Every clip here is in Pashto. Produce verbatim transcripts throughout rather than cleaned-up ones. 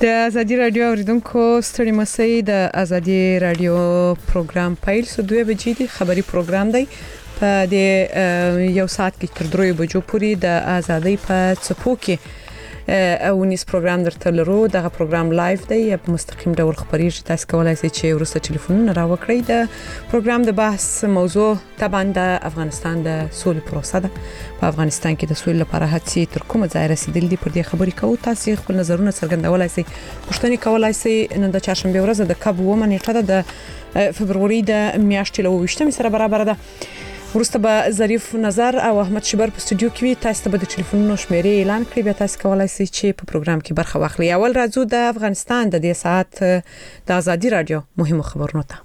د ازادي رادیو اوریدونکو ستړي مسئ د ازادي رادیو پروګرام پیل سو دوه بجې دی خبري پروګرام دی په د یو ساعت کې تر درې بجو پورې د ازادي په څپو کې او نیس پروګرام درته لرو دغه پروګرام لایو دی په مستقیم ډول خبريږي تاسو کولای شئ چې ورسره ټلیفون را وکړئ د پروګرام د بحث موضوع طبعا د افغانستان د سولې پروسه ده په افغانستان کې د سولې لپاره هڅې تر کومه ځای رسیدلې دي پر دې خبرې کوو تاسو خپل نظرونه څرګندولای شئ پښتني کولای شئ نن د چهارشنبه ورځ د کب ومن نیټه د فبروري د میاشتې له وشتمې سره برابر ده ورسته به ظریف نظر او احمد شبر په استودیو کې وي تاسو ته به د ټلیفونونو شمیرې اعلان کړئ بیا تاسو کولای شئ چې په پروګرام کې برخه واخلئ اول راځو د افغانستان د دې ساعت د ازادي رادیو مهمو خبرونو ته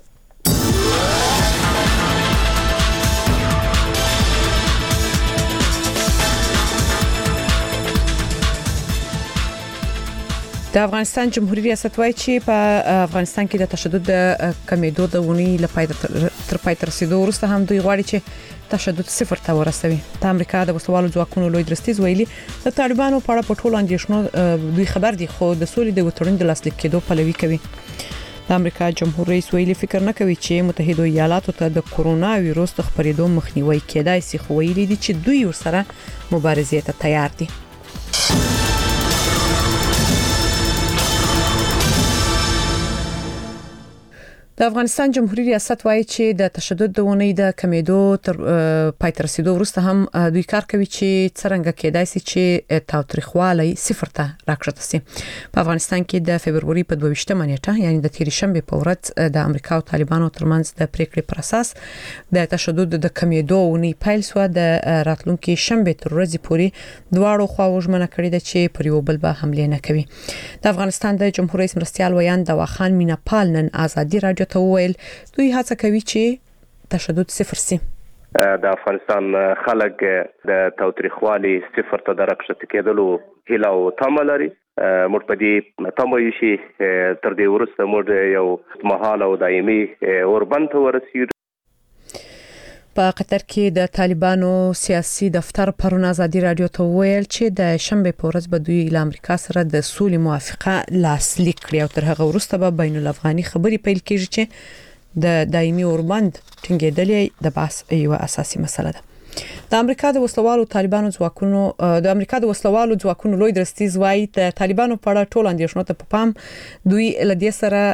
د افغانستان جمهوریت ریاست وايي چې په افغانستان کې د تشدد کمیدو د ونی لپاره تر پای تر رسیدو وروسته هم دوی غواړي چې تشدد صفر ته ورسوي د امریکا د وسوالو ځواکونو لوی درستیز ویلي د طالبانو په اړه په ټولو اندېښنو دوی خبر دي خو د سولې د وتړون د لاسلیک کېدو پلوي کوي د امریکا جمهور رئیس ویلي فکر نه کوي چې متحده ایالاتو ته د کورونا وایروس د خپرېدو مخنیوي کېدای شي خو ویلي دي چې دوی ورسره مبارزې ته تیار دي د افغانستان جمهوریت ریاست وايي چې د تشدد د ونی د کمیدو تر پای تر رسیدو وروسته هم دوی کار کوي چې څنګه کېدای شي چې تاوتریخوالي صفر ته راکښته شي په افغانستان کې د فبروري په دوه ویشتمه نیټه یعنی د تیر شنبه په ورځ د امریکا او طالبانو ترمنځ د پریکړې پر اساس د تشدد د کمیدو ونی پیل شو د راتلونکي شنبه تر ورځې پورې دواړو خواو ژمنه کړې ده چې پر یو بل به حمله نه کوي د افغانستان د جمهور رئیس مرستيال ویان دواخان میناپال نن ازادي رادیو ته ویل دوی هڅه کوي چې تشدد صفر سي د افغانستان خلک د تاوتریخوالي صفر ته درکښته کېدلو هیله او تمه لري موږ په دې تمه یو شي تر دې وروسته موږ یو مهال او دایمي اوربند ته ورسیږو په قطر کې د طالبانو سیاسي دفتر پرون ازادي رادیو ته ویل چې د شنبه په ورځ به دوی له امریکا سره د سولې موافقه لاسلیک کړي او تر هغه وروسته به بین الافغاني خبري پیل کیږي چې د دایمي اوربند ټینګېدل د بحث یو اساسي مسله ده د امریکا د وسلوالو طالبانو ځواکونو د امریکا د وسلوالو ځواکونو لوی درستیز وايي د طالبانو په اړه ټول اندېښنو ته په پام دوی لدې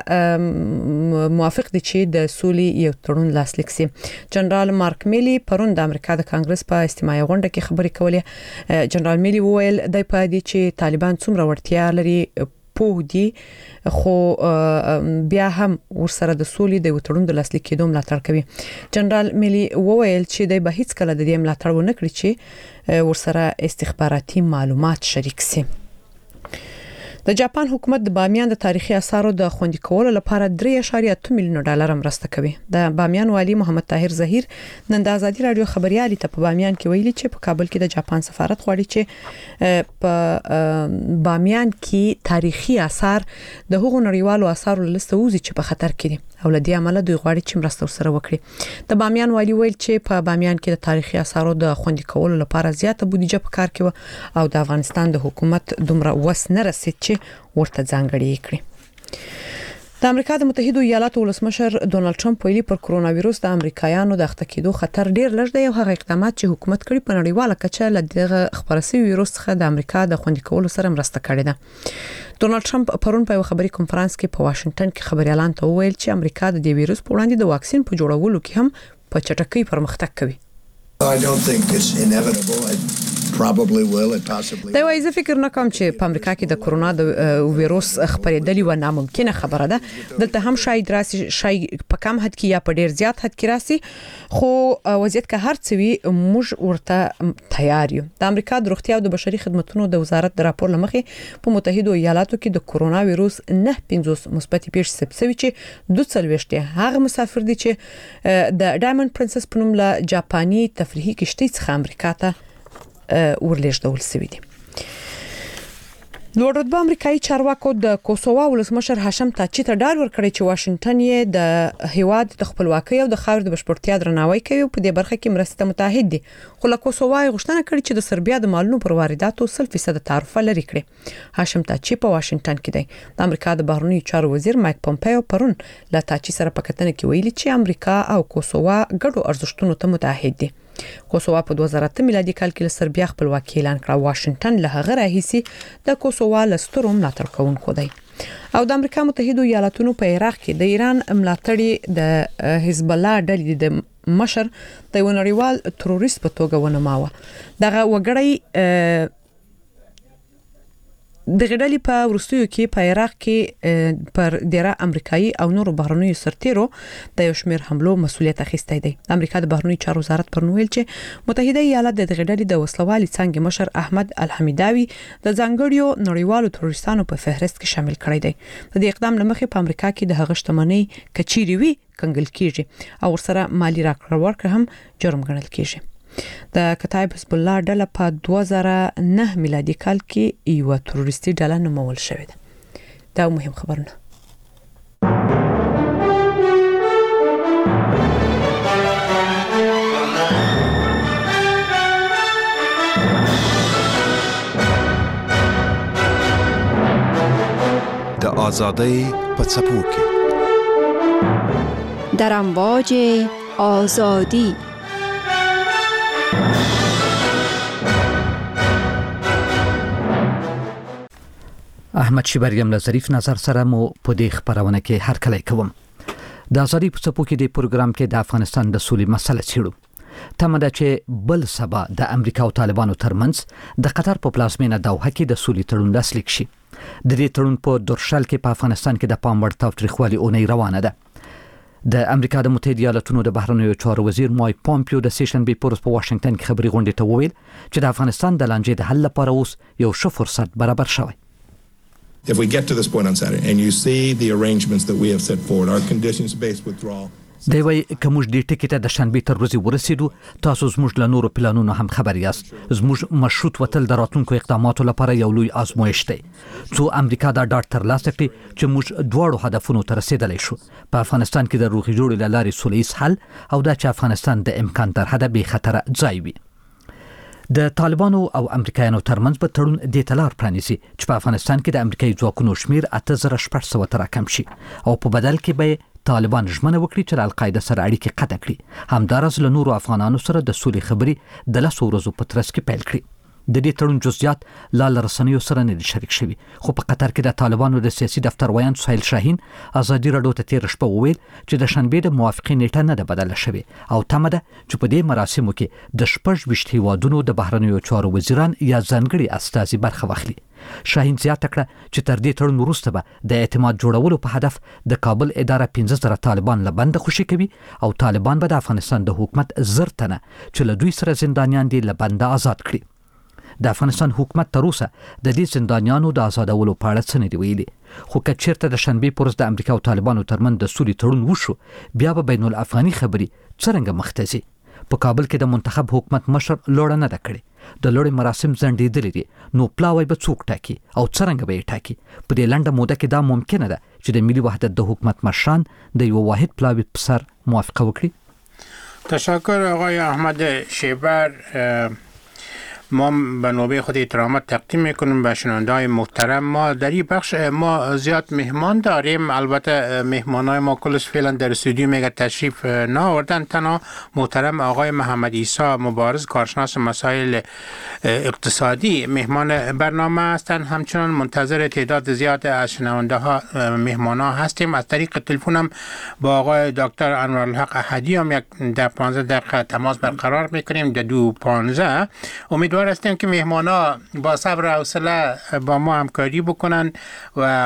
سره موافق دي چې د سولې یو تړون لاسلیک شي جنرال مارک میلی پرون د امریکا د کانګرس په اجتماعي غونډه کې خبرې کولې جنرال میلی وویل د پای دي چې طالبان څومره وړتیا لري په دې خو بیا هم ورسره د سولې د وتړون د لاسلیک کېدو ملاتړ کوي جنرال میلی وویل چې د به هیڅ کله د دې ملاتړ ونه کړی چې ورسره استخباراتي معلومات شریک شي د جاپان حکومت د بامیان د تاریخي آثارو د خوندي کولو لپاره درې اعشاریه اته میلیون ډالر مرسته کوي د بامیان والی محمد طاهر زهیر نن د ازادي رادیو خبريالي ته په بامیان کې ویلي چې په کابل کې د جاپان سفارت غواړي چې په بامیان کې تاریخي آثار د هغو نړیوالو آثارو لسته وزي چې په خطر کې دي او لدې عمله دوی غواړي چې مرسته ورسره وکړي د بامیان والی ویل چې په بامیان کې د تاریخي آثارو د خوندي کولو لپاره زیاته بودیجه په کار کې او د افغانستان د حکومت دومره وس نه رسید چې ورته ځانګړي کړي د امریکا د متحده ایالاتو ولسمشر ډونالد ټرمپ ویلي پر کورونا وایروس د امریکایانو د اخته کېدو خطر ډیر لږ دی او هغه اقدامات چې حکومت کړی په نړیواله کچه له دغه خبرسي وایروس څخه د امریکا د خوندي کولو سره مرسته کړې ده ډونالد ټرمپ پرون په خبري کانفرنس کې په واشنگټن کې خبريالان ته وویل چې امریکا د دې وایروس په وړاندې د واکسین په جوړولو کې هم په چټکۍ پرمختګ کوي I don't think it's inevitable. I probably will it possibly. دا وایي زه فکر نه کوم چې په امریکا کې د کورونا د وایروس خبرېدلی و ناممکنه خبره ده دلته هم شاید راسي شاید په کم حد کې یا په ډیر زیات حد کې راسي خو وضعیت که هر څه وي موږ ورته تیار یو د امریکا د روغتیا او د بشري خدماتو د وزارت د راپور لمخې په متحده ایالاتو کې د کورونا وایروس نه پنځوس مثبت پیښې ثبت شوي چې دوه څلوېښت هغه مسافر دي چې د ډایموند پرنسس په نوم له جاپاني تفریحي کشتۍ څخه امریکا ته ورلېږدول شوي دي لوړ رتبه امریکایي چارواکو د کوسووا ولسمشر هاشم تاچي ته ډاډ ورکړی چې واشنگټن یې د هیواد د خپلواکۍ او د خاور د بشپړتیا درناوی کوي په دې برخه کې مرسته متحد دي. خو له کوسووا غوښتنه کړې چې د سربیا د مالونو پر وارداتو سل فیصد تعرفه لري کړي. هاشم تاچي په واشنگټن کې دی. د امریکا د بهرنیو چارو وزیر مایک پومپیو پرون له تاچي سره په کتنه کې ویلي چې امریکا او کوسووا ګډو ارزښتونو ته متحد دي. کوسووا په دوه زره اته میلادي کال کې له سربیا خپلواکي اعلان کړه. واشنگټن له هغه راهیسي د کوسووا له سترو ملاتړ کوونکو دی. او د امریکا متحده ایالاتونو په عراق کې د ایران ملاتړي د حزب الله ډلې د مشر د ونړیوال تروریست په توګه ونماوه. دغه وګړی د غډلې په ورستیو کې په عراق کې پر ډیره امریکایي او نورو بهرنیو سرتیرو د یو شمېر حملو مسؤلیت اخیستی دی. امریکا د بهرنیو چارو وزارت پر نویل چې متحده ایالات د غډلې د وسلوالي څنګه مشر احمد الحمیداوی د ځانګړیو نړیوالو تروریستانو په فهرست کې شامل کړی دی. د دې اقدام لمخې په امریکا کې د هغه شتمنۍ کچيري وی کنګل کیږي او ورسره مالی راکړه ورکړه هم جرم ګڼل کیږي. د کتایب حزب الله ډله په دوه زره نه میلادي کال کې یو تروریستي ډله نومول شوې ده. دا مهم خبرونه. د آزادۍ په څپو کې در امواج آزادی احمد شیبریم له ظریف نظر سره مو په دې خبرونه کې هر کله کوم. د ازادي په څپو کې د پروګرام کې د افغانستان د سولې مسله څیړو. تمه ده چې بل سبا د امریکا او طالبانو ترمنځ د قطر په پلازمینه دوحه کې د سولې تړون لاسلیک شي. د دې تړون په درشل کې په افغانستان کې د پام وړ تاوتریخوالي اونۍ روانه ده. د امریکا د متحده ایالاتونو د بهرنیو چارو وزیر مایک پومپیو د سیشنبې پورس په واشنگټن کې خبري غونډې ته وویل چې د افغانستان د لانجې د حل لپاره اوس یو ښه فرصت برابر شوی. If we get to this point on Saturday and you see the arrangements that we have set forward, our conditions-based withdrawal. دی وای کومج دې ټکی ته د شنبې تر ورځې ورسېدو تاسو زموږ له نورو پلانونو هم خبر یاست. زموږ مشروط وتل د راتلونکو اقداماتو لپاره یو لوی آزمویش دی. څو امریکا دا ډاډ ترلاسه کړي چې موږ دواړو هدفونو ته رسیدلی شو. په افغانستان کې د روغې جوړې له لارې سوله ییز حل او دا چې افغانستان د امکان تر حده بې خطره ځای وي. د طالبانو او امریکایانو ترمنځ به تړون د تلار پرانیسي چې په افغانستان کې د امریکایي ځواکونو شمیر اته زره شپږ سوه ته راکم شي او په بدل کې به طالبان ژمنه وکړي چې له القاعده سره اړیکې قطع کړي. همداراز له نورو افغانانو سره د سولې خبرې د لسو ورځو په ترڅ کې پیل کړي. د دې تړون جزئیات لا له رسنیو سره نه دي شریک شوي. خو په قطر کې د طالبانو د سیاسي دفتر ویاند سهیل شاهین ازادي راډیو ته تیر شپه وویل چې د شنبې د موافقې نیټه نه ده بدله شوې او تمه ده چې په دې مراسمو کې د شپږ ویشت هیوادونو د بهرنیو چارو وزیران یا ځانګړي استازي برخه واخلي. شاهین زیاته کړه چې تر دې تړون وروسته به د اعتماد جوړولو په هدف د کابل اداره پنځه زره طالبان له بنده خوشي کوي او طالبان به د افغانستان د حکومت زر تنه چې له دوی سره زندانیان دي له بنده آزاد کړي. د افغانستان حکومت تر اوسه د دې زندانیانو د آزادولو په اړه څه نه دی ویلي. خو که چیرته د شنبې پورس د امریکا او طالبانو ترمنځ د سولې تړون وشو بیا به بین الافغاني خبري څرنګه مخ ته ځي. په کابل کې د منتخب حکومت مشر لوړه نه ده کړې. د لوړې مراسم ځنډېدلې دي نو پلاوی به څوک ټاکي او څرنګه به یې ټاکي. په دې لنډه موده کې دا ممکنه ده چې د ملي وحدت د حکومت مشران د یو واحد پلاوی په سر موافقه وکړي. تشکر آقای احمد شیبر. ما به نوبه خود احترامات تقدیم میکنیم به شنونده‌های محترم. ما در این بخش ما زیاد مهمان داریم. البته مهمانای ما کلش فعلا در استودیو میگه تشریف نآوردن. تنها محترم آقای محمد عیسی مبارز کارشناس مسائل اقتصادی مهمان برنامه هستند. همچنان منتظر تعداد زیاد از شنونده ها مهمان ها هستیم. از طریق تلفن هم با آقای دکتر انوارالحق احدی هم یک در پانزده دقیقه تماس برقرار میکنیم. در دو پانزده امیدوار هستیم که مهمانا با صبر و حوصله با ما همکاری بکنن و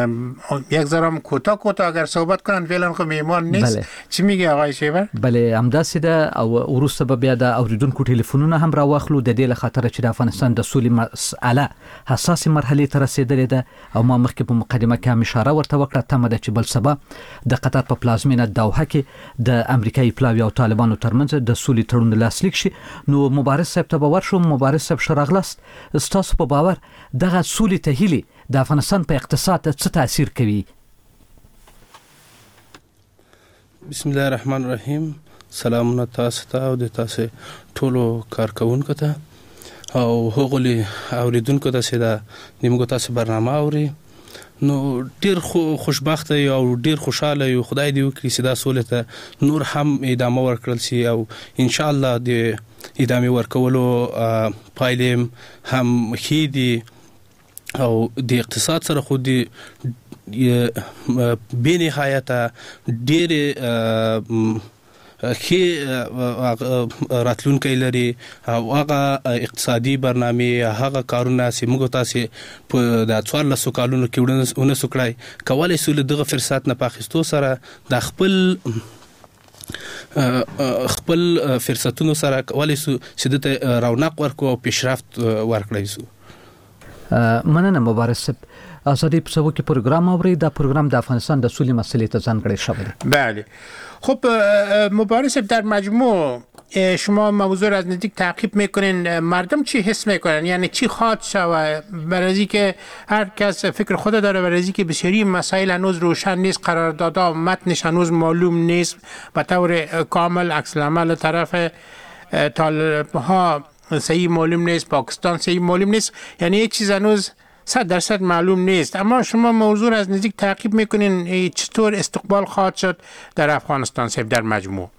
یک ذره کوتاه کوتاه اگر صحبت کنن فعلا خو مهمان نیست. چی میگه آقای شیبر؟ بله همداسې ده او وروسته به بیا د اوریدونکو ټلیفونونه هم راواخلو د دې له خاطر چې د افغانستان د سولې مسأله حساسه مرحله ته رسیدلې ده او ما مخکې په مقدمه کې هم اشاره ورته وکړه. تمه ده چې بل سبا د قطر په پلازمینه دوحه کې د امریکایي پلاوی او طالبانو ترمنځ د سولې تړون لاسلیک شي. نو مبارز صاحب ته به ورشو. مبارز صاحب شراغلست ستاسو په باور دغه سولې ته هیلې د افغانستان په اقتصاد ته څه تاثیر کوي؟ بسم الله الرحمن الرحیم. سلامونه تاسو ته او د تاسو ټولو کارکونکو ته او هغوی اوریدونکو ته چې د نیمګو تاسو برنامه اوري. نو ډیر خوشبخته او ډیر خوشاله یو. خدای دې وکړي چې دا سولې ته نور هم ادامه ورکړل شي او ان شاء الله د ادامه ورکولو پایلې هم ښې دي او د اقتصاد سره خو د به نهایته ډېر ښې راتلونکی لري او هغه اقتصادي برنامه هغه کارونه چې موږ تاسو په د څوارلسو کالونو کې ونه سکړای کولای شو دغه فرصت نه پاخستو سره د خپل خپل فرصتونو سره کولای شو چې د رونق ورکو او پیشرفت ورکړای شو. مننه مبارز صاحب. ازادي په سبو کې پروګرام اوري. دا پروګرام د افغانستان د سولې مسلې ته ځانګړی شوی دی. بله. خب مبارز صاحب در مجموع شما موضوع را از نزدیک تعقیب میکنین. مردم چی حس میکنن؟ یعنی چی خواهد شود؟ برای از اینکه هر کس فکر خود داره، برای از اینکه بسیاری مسائل هنوز روشن نیست، قراردادها متنش هنوز معلوم نیست به طور کامل، عکس العمل طرف طالب ها صحیح معلوم نیست، پاکستان صحیح معلوم نیست، یعنی یک چیز هنوز صد درصد معلوم نیست. اما شما موضوع از نزدیک تعقیب میکنین چطور استقبال خواهد شد در افغانستان صاحب در مجموع؟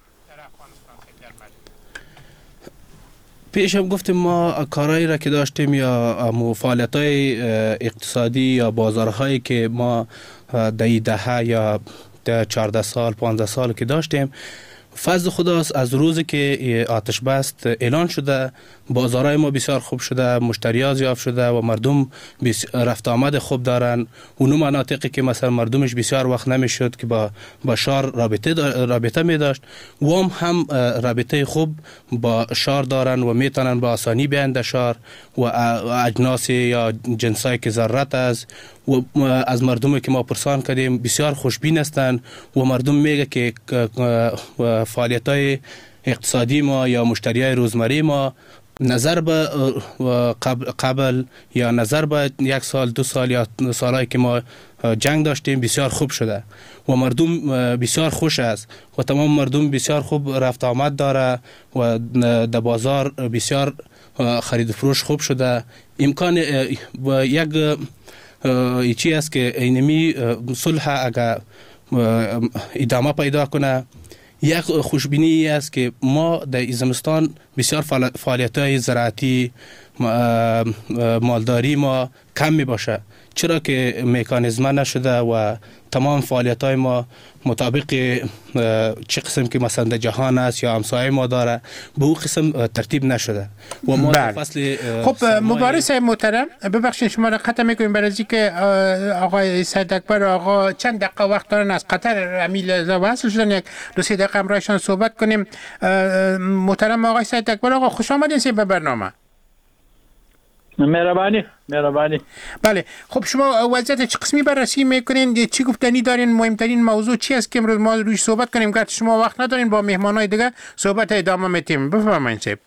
پیش هم گفتیم ما کارهایی را که داشتیم یا فعالیت‌های اقتصادی یا بازارهایی که ما در دهه یا در چهارده سال پانزده سال که داشتیم، فضل خداست از روزی که آتش بست اعلان شده بازارهای ما بسیار خوب شده، مشتریات زیاد شده و مردم رفت آمد خوب دارن. اونو مناطقی که مثلا مردمش بسیار وقت نمیشد که با با شهر رابطه رابطه می داشت و هم هم رابطه خوب با شهر دارن و میتونن با آسانی بیان در شهر و اجناس یا جنسایی که ضرورت است و از مردمی که ما پرسان کردیم بسیار خوشبین هستند و مردم میگه که فعالیت‌های اقتصادی ما یا مشتریای روزمره ما نظر به قبل, قبل یا نظر به یک سال دو سال یا سالایی که ما جنگ داشتیم بسیار خوب شده و مردم بسیار خوش است و تمام مردم بسیار خوب رفت آمد داره و در بازار بسیار خرید و فروش خوب شده. امکان یک چیزی است که اینمی صلح اگر ادامه پیدا کنه، یک خوشبینی است که ما در زمستان بسیار فعالیت‌های زراعتی مالداری ما کم می باشه، چرا که مکانیزم نشده و تمام فعالیت‌های ما مطابق چه قسم که مثلا در جهان است یا همسایه ما داره به اون قسم ترتیب نشده و ما در فصل. خب مبارز محترم ببخشید شما را قطع میکنیم برای اینکه آقای سید اکبر آقا چند دقیقه وقت دارن از قطر امیل وصل شدن، یک دو سه دقیقه همراهشان صحبت کنیم. محترم آقای سید اکبر آقا خوش آمدین به برنامه. مهربانی مهربانی. بله خب شما وضعیت چه قسمی بررسی میکنین؟ چی گفتنی دارین؟ مهمترین موضوع چی است که امروز ما روش صحبت کنیم؟ گرچه شما وقت ندارین با مهمانای دیگه صحبت ادامه میتیم. بفرمایید صاحب.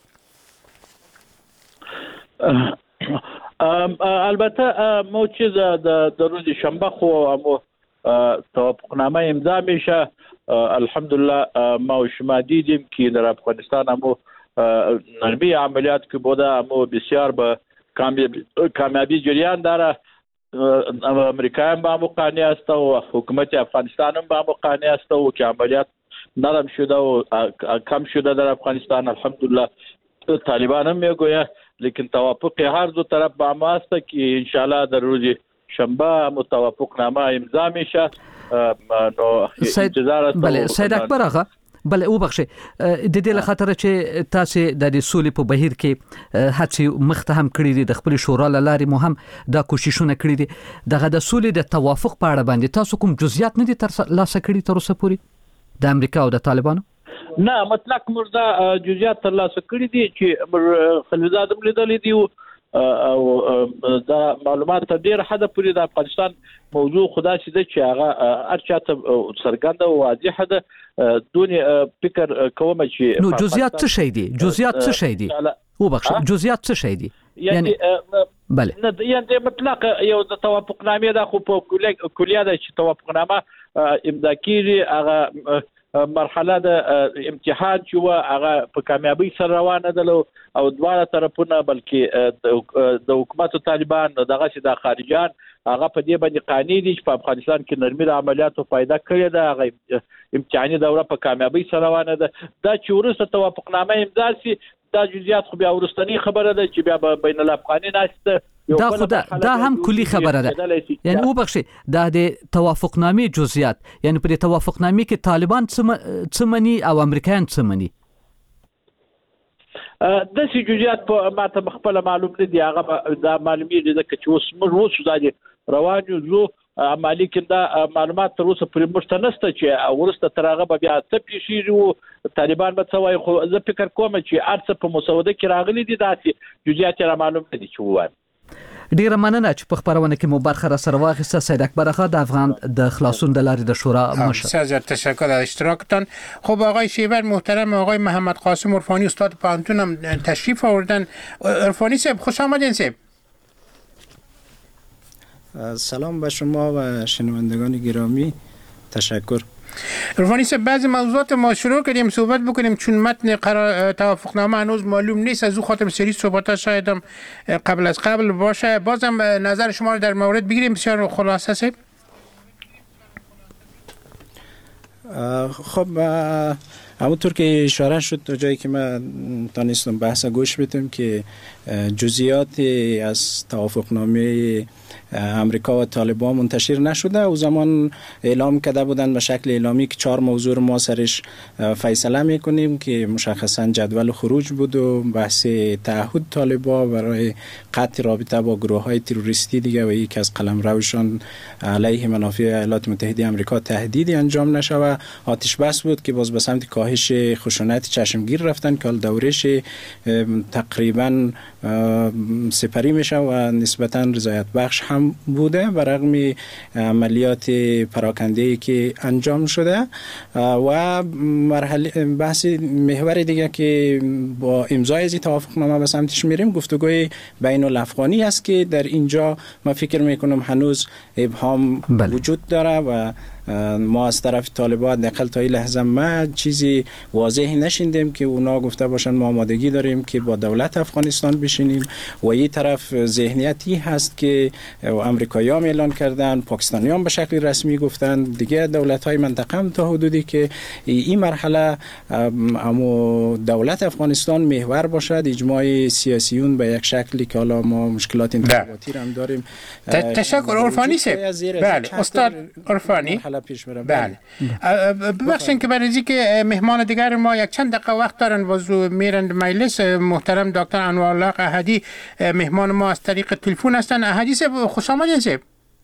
البته ما چیز در روز شنبه خو مو توافقنامه امضا میشه. الحمدلله ما و شما دیدیم که در افغانستان مو نرمی عملیات که بوده مو بسیار به کامیابی جریان داره. امریکا هم با مو قانع است و حکومت افغانستان هم با مو قانع است و که عملیات نرم شده و کم شده در افغانستان. الحمدلله طالبان هم میگوید لیکن توافق هر دو طرف با ما است که انشالله در روز شنبه متوافقنامه امضا میشه. نو انتظار است. بله سید اکبر آقا بله او بخشه د دې لخاطر چې تاسو د سولې په بهیر کې هڅې مخته هم کړې دي، د خپل شورا لارې مو هم دا کوششونه کړې دي. دغه د سولې د توافق په اړه باندې تاسو کوم جزئیات نه دي تر لاسه کړي تر اوسه پورې د امریکا او د طالبانو؟ نه مطلق مردا جزئیات تر لاسه کړي دي چې خلیزاد هم لیدلې دي او دا معلومات تر ډیره حد پورې د افغانستان موضوع خدا چې چې هغه هر چاته څرګنده او واضحه ده. دونی فکر کوم چې نو جزئیات څه شي دي؟ جزئیات څه شي دي؟ او بخش جزئیات څه شي دي؟ یعنی بله نه یعنی مطلق یو د توافقنامې د خو په کلیه د توافقنامه امضا کیږي هغه مرحله د امتحان چې و هغه په کامیابی سره روانه ده او دواړه طرفونه بلکې د حکومت طالبان دغه چې د خارجيان هغه په دې باندې قانوني دي چې په افغانستان کې نرمي د عملیاتو فائدہ کړې ده. هغه امتحاني دوره په کامیابی سره روانه ده. دا چې ورسته توافقنامه امضا شي دا جزئیات خو بیا ورستنی خبره ده چې بیا بین الافغاني ناشته دا خدا دا هم کلی خبره ده. یعنی او بخشي دا د توافقنامې جزئیات یعنی په توافقنامې کې طالبان څه مني او امریکایان څه مني؟ د سې جزئیات په ماته خپل معلوم نه دي. هغه دا معلومیږي چې اوس موږ اوس دا روان یو عملی کې دا معلومات تر اوسه پرې مشتنسته چې ورسته تر هغه بیا څه پیښیږي طالبان به څه وایي. خو زه فکر کوم چې ارڅ په مسوده کې راغلي دي داسې جزئیات را معلوم دي چې وایم. ډیره مننه چې په خبرونه کې مو برخه را سره واخیسته. سید اکبر خان د افغان د خلاصون د لارې د شورا مشر. بسیار تشکر از اشتراکتان. خب آقای شیبر محترم، آقای محمد قاسم عرفانی استاد پانتون هم تشریف آوردن. عرفانی صاحب خوش آمدین. صاحب سلام به شما و شنوندگان گرامی. تشکر. عرفانی صاحب بعضی موضوعات ما شروع کردیم صحبت بکنیم چون متن قرار توافقنامه هنوز معلوم نیست. از او خاطر سری صحبت‌ها شاید هم قبل از قبل باشه. بازم نظر شما رو در مورد بگیریم. بسیار خلاصه صاحب. خب همونطور که اشاره شد تا جایی که من تانستم بحث گوش بدم که جزئیات از توافقنامه امریکا و طالبان منتشر نشده. او زمان اعلام کرده بودن به شکل اعلامی که چهار موضوع ما سرش فیصله میکنیم که مشخصا جدول خروج بود و بحث تعهد طالبان برای قطع رابطه با گروه های تروریستی دیگه و یک از قلمروشان علیه منافع ایالات متحده آمریکا تهدیدی انجام نشه و آتش بس بود که باز به سمت کاهش خشونت چشمگیر رفتن که دورش تقریبا سپری میشه و نسبتا رضایت بخش هم بوده برغم عملیات پراکنده‌ای که انجام شده. و مرحله بحث محور دیگه که با امضای از توافقنامه به سمتش میریم گفتگوی بین الافغانی است که در اینجا ما فکر میکنم هنوز ابهام بله. وجود داره و ما از طرف طالبان دقیقاً تا این لحظه ما چیزی واضحی نشیندیم که اونا گفته باشن ما آمادگی داریم که با دولت افغانستان بشینیم و این طرف ذهنیتی هست که امریکایی‌ها اعلان کردن، پاکستانیان به شکل رسمی گفتن، دیگه دولت‌های منطقه هم تا حدودی که این مرحله اما دولت افغانستان محور باشد. اجماع سیاسیون به یک شکلی که حالا ما مشکلات انتخاباتی هم داریم. تشکر عرفانی صاحب. بله استاد عرفانی. بله ببخشید که برای اینکه مهمان دیگر ما یک چند دقیقه وقت دارن وضو میرند مجلس. محترم دکتر انوارالله احدی مهمان ما از طریق تلفن هستن. احدی صاحب خوش آمدید. صاحب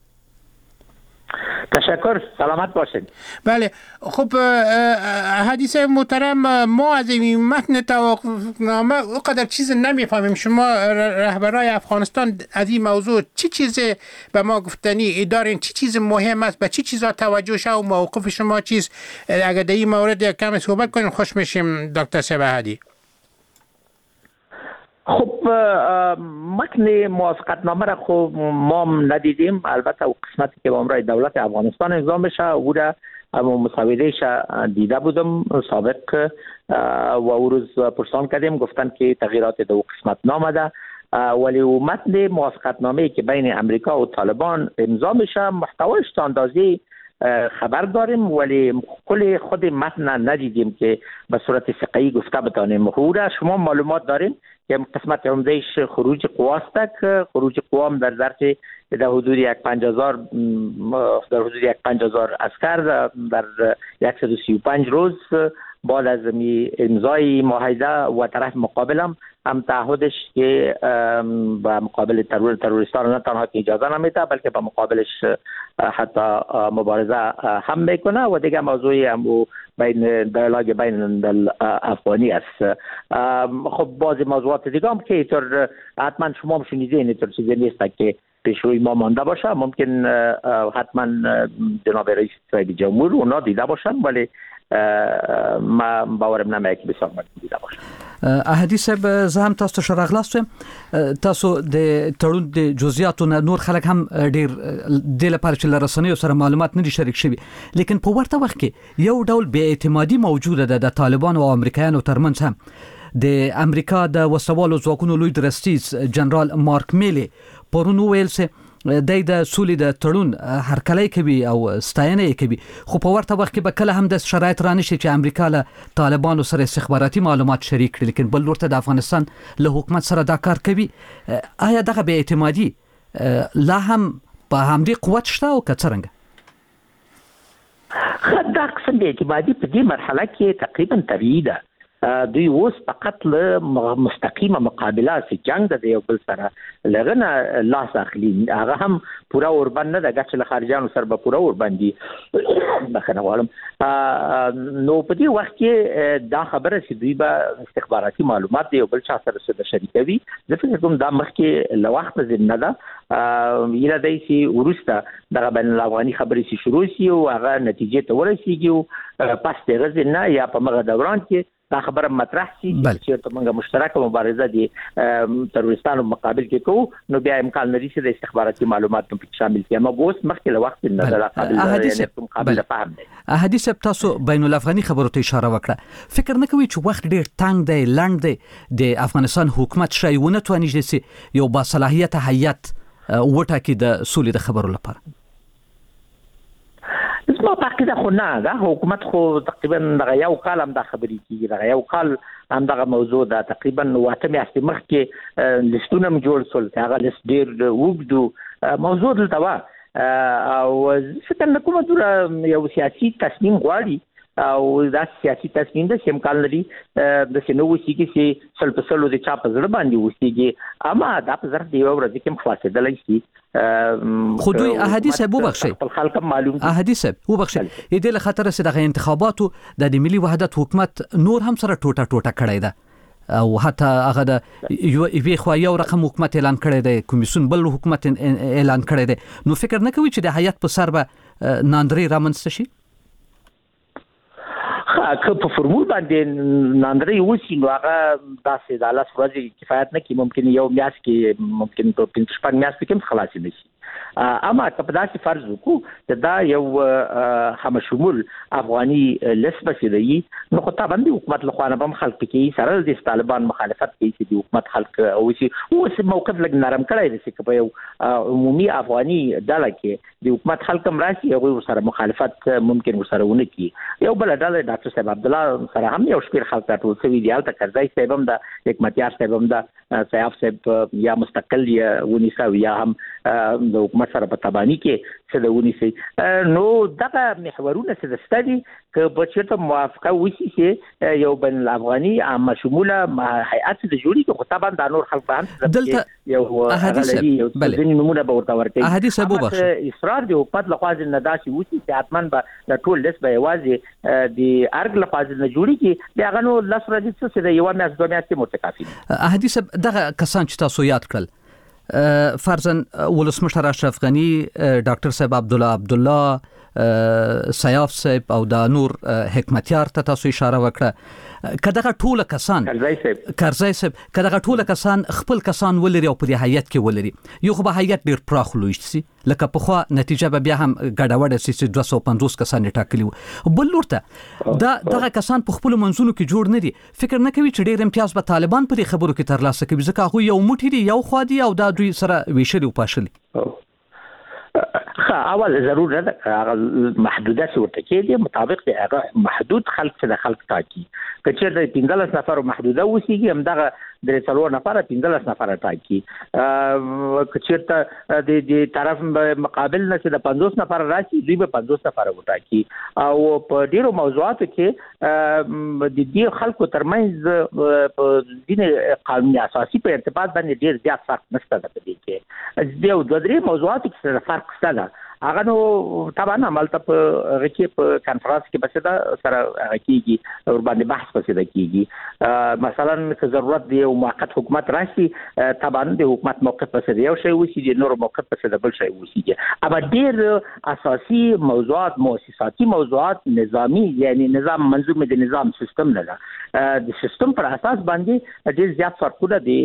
تشکر، سلامت باشید. بله خب حدیث محترم ما از این متن توافقنامه اونقدر چیز نمیفهمیم. شما رهبرای افغانستان از این موضوع چی چیز به ما گفتنی دارین؟ چی چیز مهم است؟ به چی چیزا توجه شد و موقف شما چیز؟ اگر در این مورد کم صحبت کنیم خوش میشیم دکتر سبحدی. خب متن موافقتنامه را خب ما ندیدیم. البته او قسمتی که با امرای دولت افغانستان امضا بشه او را مسودهش دیده بودم سابق و او روز پرسان کردیم گفتن که تغییرات در او قسمت نامده، ولی او متن موافقتنامه که بین امریکا و طالبان امضا میشه محتوایش تا اندازه خبر داریم ولی کل خود متن ندیدیم که به صورت فقهی گفته بتانیم. او را شما معلومات داریم که قسمت عمدهش خروج قواست که خروج قوام در ظرف در حدود یک پنج هزار در حدود یک پنج هزار عسکر در صد و سی و پنج روز بعد از امضای معاهده و طرف مقابل هم هم تعهدش که با مقابل ترور تروریستان نه تنها که اجازه نمیده بلکه با مقابلش حتی مبارزه هم میکنه و دیگه موضوعی هم بین دیالوگ بین افغانی است. خب بعضی موضوعات دیگه هم که اینطور حتما شما هم شنیدین اینطور چیزی نیست که پیش روی ما مانده باشه. ممکن حتما جناب رئیس جمهور اونا دیده باشن ولی ما باورم نمیاد که بسیار دیده باشن. احدی صاحب زه هم تاسو شراغلاستم تاسو د تړون د جزئیاتو نور خلک هم ډیر د لپاره چې لرسنیو سره معلومات نه دي شریک شوي، لیکن په ورته وخت کې یو ډول بې اعتمادي موجوده ده د طالبانو او امریکایانو ترمنځ. هم د امریکا د وسوالو ځواکونو لوی درستیز جنرال مارک میلی پرون ویل چې د د سولې د تړون هرکلی کوي او ستاینه کوي، خو په ورته وخت کې به کله هم د شرایط رانشي چې امریکا له طالبانو سره استخباراتي معلومات شریک کړي، لیکن بل ورته د افغانستان له حکومت سره دا کار کوي. آیا دغه بې اعتمادي لا هم په همدې قوت شته او که څرنګه؟ دا قسم بې اعتمادي په دې مرحله کې تقریبا طبیعي ده. دوی اوس فقط له مستقیمه مقابله سي جنگ د یو بل سره لغنه لاس اخلي، هغه هم پورا اوربان نه د ګټل خارجانو سره به پورا اوربان دي بخنه غواړم. نو په دې وخت کې دا خبره چې دوی به استخباراتي معلومات د یو بل چا سره سره شریکوي، د فکر کوم دا مخکې له وخت نه ده. یره دای سي ورسته د بین الافغاني خبرې سي شروع سي او هغه نتیجې ته ورسیږي، پس دغه ځنه یا په مغه دوران کې دا خبره مطرح شي چې ته موږ مشترکه مبارزه دي تروریستانو مقابل کې کوو، نو بیا امکان لري چې د استخباراتي معلومات په شامل شي. اما اوس مخکې له وخت نه دا قابل مقابله فهم دی. احدی صاحب تاسو بین الافغاني خبرو ته اشاره وکړه، فکر نه کوي چې وخت ډیر تنگ دی، لنډ دی، د افغانستان حکومت شای ونه تواني چې یو با صلاحیت هیئت وټاکي د سولې د خبرو لپاره؟ زما په عقیده خو نه، دا حکومت خو تقریبا دغه یو کال هم دا خبرې کیږي، دغه یو کال هم دغه موضوع ده، تقریبا واته میاشتې مخکې لیستونه هم جوړ شول، هغه لیست ډېر اوږد موضوع دلته وه او فکر نه کومه دوره یو سیاسي تصمیم غواړي او دا سیاسي تصمیم د سیم کال لري د سينو وسیږي چې سل په سلو د چا په زړه باندې وسیږي، اما دا په ظرف دی یو ورځ کې خلاصېدلی شي. خو دوی احادی صاحب وبخشي خلک معلوم احادی صاحب وبخشي دې له خطر سره د انتخاباتو د ملي وحدت حکومت نور هم سره ټوټه ټوټه کړی ده او حتی هغه د یو وی خو یو رقم حکومت اعلان کړی دی، کمیسیون بل حکومت اعلان کړی دی، نو فکر نه کوي چې د حیات په سر به ناندري رامنځته شي؟ که په فرمول باندې ناندري وسی نو هغه داسې د لاس ورځې کفایت نه کی، ممکن یو میاس کې ممکن په پنځه شپږ میاس کې خلاص نشي. اما که په داسې فرض وکړو چې دا یو هم شمول افغاني لسبه شي نو خو طبعا د حکومت له خوا نه هم خلک کې سره د طالبان مخالفت کوي چې د حکومت خلک او شي اوس موقف لګ نرم کړی دی چې په یو عمومي افغاني ډله کې د حکومت خلک هم راشي او سره مخالفت ممکن ورسره ونه کی. یو بل ډله ډاکټر صاحب عبد الله سره هم یو شپږ خلک راټول شوي دي، البته کرزی صاحب هم د حکمتیار صاحب هم د سیاف صاحب یا مستقل یا ونیسا یا هم د حکومت سره په تبانی کې څه د ونیسي. نو دغه محورونه څه د ستدي که په چیرته موافقه وشي چې یو بین الافغاني عامه شموله هیئت د جوړي کې خو طبعا د نور خلک هم دلته یو احادیث بل نمونه به ورته ورکړي. احادیث ابو بخش اصرار دی حکومت له خوا نه داسي وشي چې اتمن به د ټول لیست به یوازې د ارګ له خوا نه جوړي کې بیا غنو لاس راځي چې د یو میاس دوه میاشتې مرتکافي. احادیث دغه کسان چې تاسو یاد کړل فرزن ولسمشر اشرف غنی، ډاکټر صاحب عبد الله عبد الله، سیاف صاحب او د نور حکمتیار ته تاسو اشاره وکړه، کداغه ټول کسان کرزی صاحب کداغه ټول کسان خپل کسان ولري او په دې هیئت کې ولري، یو خو به هیئت ډیر پراخ لوي شي لکه په خو نتیجه به بیا هم ګډوډه سي چې دوه سوه پنځوس کسان ټاکلي وو. بل لورته دا دغه کسان په خپل منځونو کې جوړ نه دي، فکر نه کوي چې ډیر امتیاز به طالبان په دې خبرو کې ترلاسه کوي ځکه هغه یو موټی دی یو خو دی او دا دوی سره ویشلي او پاشلي. خا اول ضرور نه هغه محدودات ورته کې دي مطابق دی هغه محدود خلق څخه خلق ټاکي، کچې د پنځلس نفر محدوده وسیږي هم دغه د څلور نفر پنځلس نفر ټاکي، کچې ته د دې طرف مقابل نه چې د پنځوس نفر راشي دوی به پنځوس نفر وټاکي او په ډیرو موضوعاتو کې د دې خلکو ترمنځ په دین قانوني اساسي په ارتباط باندې ډیر زیات فرق نشته د دې کې د دوه درې موضوعاتو کې فرق شته هغه نو طبعا عملته په هغه کې په کانفرنس کې بس دا سره هغه کېږي ور باندې بحث پسې دا کېږي مثلا که ضرورت دی او موقت حکومت راشي طبعا د حکومت موقف پسې یو شی وسی د نور موقف پسې بل شی وسی اما ډېر اساسي موضوعات مؤسساتي موضوعات نظامی یعنی نظام منظومه د نظام سیستم نه ده د سیستم پر اساس باندې ډېر زیات فرقونه دي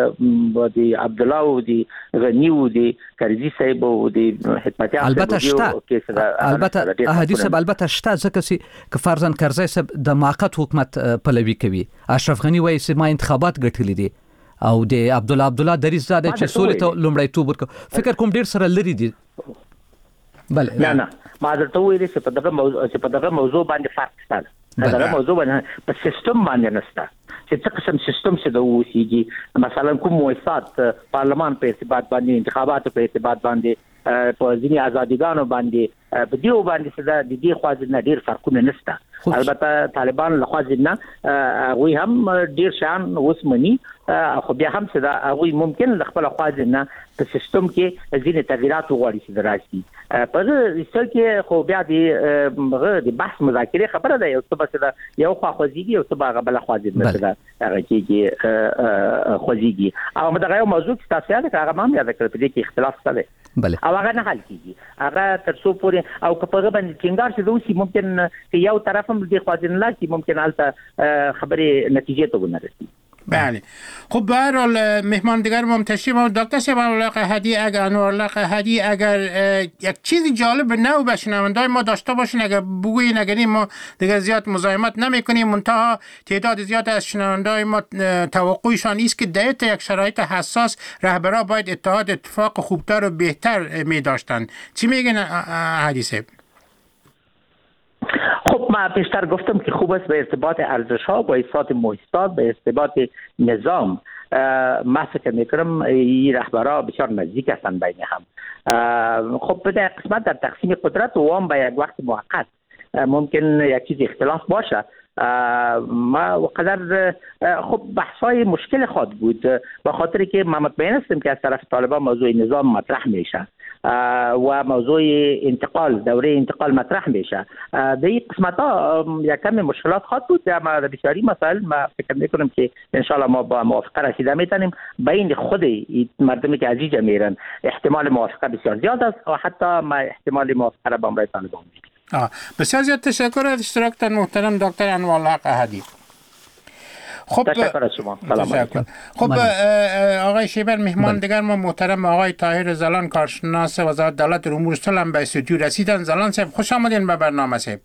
د عبد الله او د غنی او د کرزي صاحب او د حکمت البته شته البته احادیث البته شته ځکه چې که فرضاً کرزي صاحب د موقت حکومت پلوي کوي اشرف غنی وایي چې ما انتخابات ګټلې دي او د عبد الله عبد الله دریز زاده چې سولې ته لومړیتوب ورکړ فکر کوم ډیر سره لري دي بله نه نه ما درته ویل چې په دغه موضوع چې په دغه موضوع باندې فرق شته دغه موضوع باندې په سیستم باندې نشته چې څه قسم سیستم څه د اوسېږي مثلا کوم مؤسسات پارلمان په ارتباط باندې انتخابات په ارتباط باندې په ځینې ازادګانو باندې په دیو باندې څه د دې خواځ نه ډیر فرقونه نشته البته طالبان له خواځ نه هغه هم ډیر شان وسمني خو بیا هم څه دا هغه ممکن له خپل خواځ نه په سیستم کې ځینې تغیرات وغواړي چې دراشي په دې کې خو بیا د د بحث مذاکره خبره ده یو څه بس دا یو خوا خوځيږي او څه باغ بل خوځي نه ده هغه کې خوځيږي او مدغه یو موضوع چې تاسو یاد کړئ هغه ما یاد کړی په دې کې اختلاف څه بله او هغه نه حل کیږي هغه تر څو پورې او که په باندې ټینګار شي دوی ممکن چې یو طرف هم دې خوازن لا چې ممکن حالت خبرې نتیجه ته ونرسي بله خب به هر حال مهمان دیگر ما تشریف آورد دکتر صاحب انوارالله قحطی اگر انوارالله قحطی اگر یک چیزی جالب نو به شنوندای ما داشته باشین اگر بگوین اگر ما دیگر زیاد مزاحمت نمیکنیم منتها تعداد زیاد از شنوندای ما توقعشان است که در یک شرایط حساس رهبران باید اتحاد اتفاق خوبتر و بهتر می داشتند چی میگن حدیثه؟ خب ما پیشتر گفتم که خوب است به ارتباط ارزش‌ها با ارتباط مؤسسات به ارتباط نظام ما فکر می‌کنم این رهبران بسیار نزدیک هستند بین هم خب در قسمت در تقسیم قدرت و هم به یک وقت موقت ممکن یک چیز اختلاف باشه ما وقدر خب بحث‌های مشکل خواهد بود به خاطر که ما مطمئن هستیم که از طرف طالبان موضوع نظام مطرح میشه و موضوع انتقال دوره انتقال مطرح میشه در این قسمت‌ها یکم مشکلات خواهد بود اما در بسیاری مسائل ما فکر میکنم که انشالله ما با موافقه رسیده میتونیم بین خود مردمی که از اینجا میرن احتمال موافقه بسیار زیاد است و حتی ما احتمال موافقه را با امرای طالبان میگیم. بسیار زیاد تشکر از اشتراکتان محترم دکتر انوارالله قحطی. خب تشکر از شما. سلام علیکم. خب آقای شیبر مهمان دیگر ما محترم آقای طاهر زلان کارشناس وزارت دولت امور صلح به استودیو رسیدن. زلان صاحب خوش آمدین به برنامه صاحب.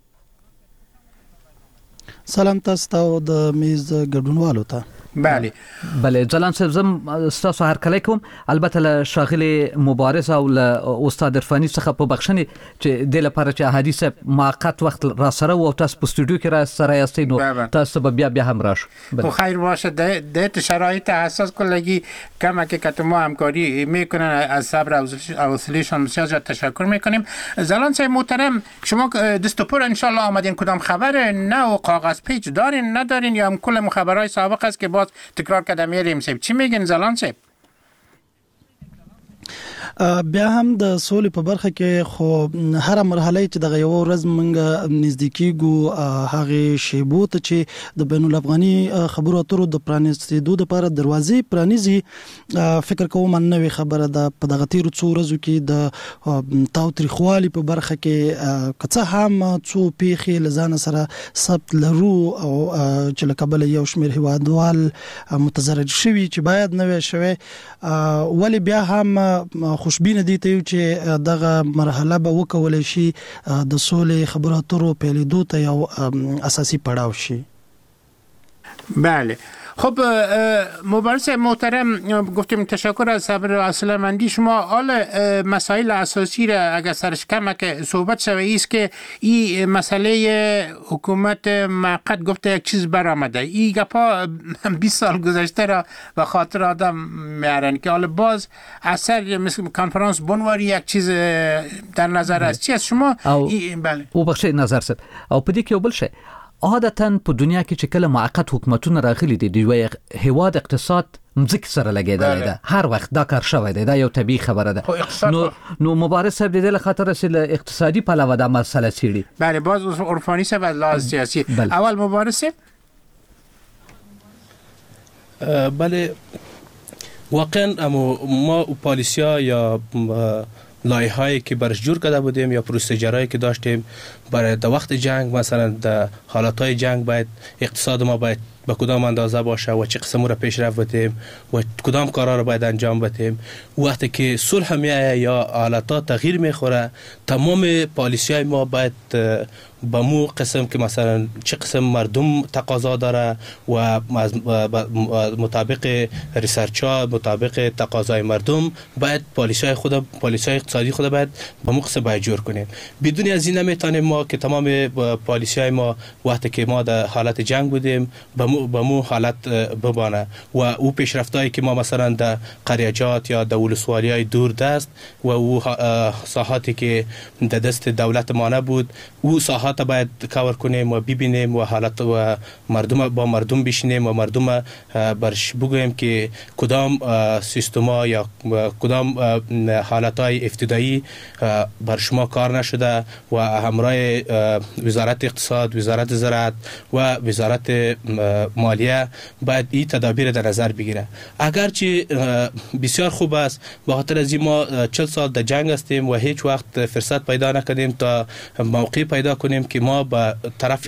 سلام تاسو ته د میز ګډونوالو ته. بله بله ځلان صاحب زم ستاسو هر کله کوم البته له شاغلي مبارز او له استاد عرفاني څخه په بخښنې چې د لپاره چې احادیث موقت وخت را سره او تاسو په استودیو کې را سره یاستئ نو تاسو به بیا بیا هم راشو خب خیر باشه د شرایط حساس کلگی کما که کتما همکاری میکنن از صبر و حوصله‌شان بسیار زیاد تشکر میکنیم. زلان صاحب محترم شما دست پر ان شاء الله آمدین کدام خبر نو کاغذ پیچ دارین ندارین یا هم کل خبرهای سابق است که باز تکرار کردم میریم صاحب چی میگن زلان صاحب؟ بیا هم د سولې په برخه کې خو هر مرحله چې د یو ورځ منګه نزدیکیګو هغه شیبو ته چې د بین الافغاني خبرو اترو د پرانیستېدو لپاره دروازې پرانیزي فکر کوم نوې خبره ده په دغه تیر څو ورځو کې د تاوتریخوالي په برخه کې کڅه هم څو پیخي لزان سره ثبت لرو او چې لکبل یو شمیر هوادوال متضرر شوي چې باید نوې شوي ولی بیا هم خوشبینه دي ته چې دغه مرحله به وکول شي د سولې خبرو اترو پیلېدو ته یو اساسي پړاو شي. بله خب مبارز محترم گفتیم تشکر از صبر و حوصله مندی شما. حال مسائل اساسی را اگر سرش کمک صحبت شوی است که این مسئله حکومت موقت گفته یک چیز برآمده این گپا بیست سال گذشته را به خاطر آدم میارن که حالا باز اثر مثل کنفرانس بنواری یک چیز در نظر است. چی از شما؟ بله او بخش نظر سب او پدی که بل شي عادتاً په دنیا کې چې کله موقت حکومتونه راغلي دي د یو هیواد اقتصاد مزک سره لګیدل دی هر وخت دا کار شوی دی دا یو طبيعي خبره ده نو نو مبارز صاحب د دې خاطر سره اقتصادي پلوه د مسله سیړي بله باز عرفانی صاحب لحاظ سیاسی اول مبارز صاحب بله واقعا اما ما پالیسیا یا لایحه‌ای که برش جور کرده بودیم یا پروسیجرهایی که داشتیم برای در وقت جنگ مثلا در حالتهای جنگ باید اقتصاد ما باید به کدام اندازه باشه و چه قسم رو پیشرفت بدیم و کدام کارا رو باید انجام بدیم وقتی که صلح میایه یا حالات تغییر میخوره تمام پالیسیای ما باید به مو قسم که مثلا چه قسم مردم تقاضا داره و مطابق ریسرچ ها مطابق تقاضای مردم باید پالیسیای خود پالیسیای اقتصادی خود باید به مو قسم باید جور کنیم بدون از این نمیتونیم ما که تمام پالیسیای ما وقتی که ما در حالت جنگ بودیم به مو به مو حالت ببانه و او پیشرفتایی که ما مثلا در قریجات یا در ولسوالیای دور دست و او ساحاتی که در دست دولت ما نبود او ساحات باید کاور کنیم و ببینیم و حالت و مردم با مردم بشینیم و مردم برش بگویم که کدام سیستما یا کدام حالتهای ابتدایی بر شما کار نشده و همراه وزارت اقتصاد وزارت زراعت و وزارت مالیه باید این تدابیر در نظر بگیره اگرچه بسیار خوب است به خاطر از ما چهل سال در جنگ هستیم و هیچ وقت فرصت پیدا نکردیم تا موقع پیدا کنیم که ما به طرف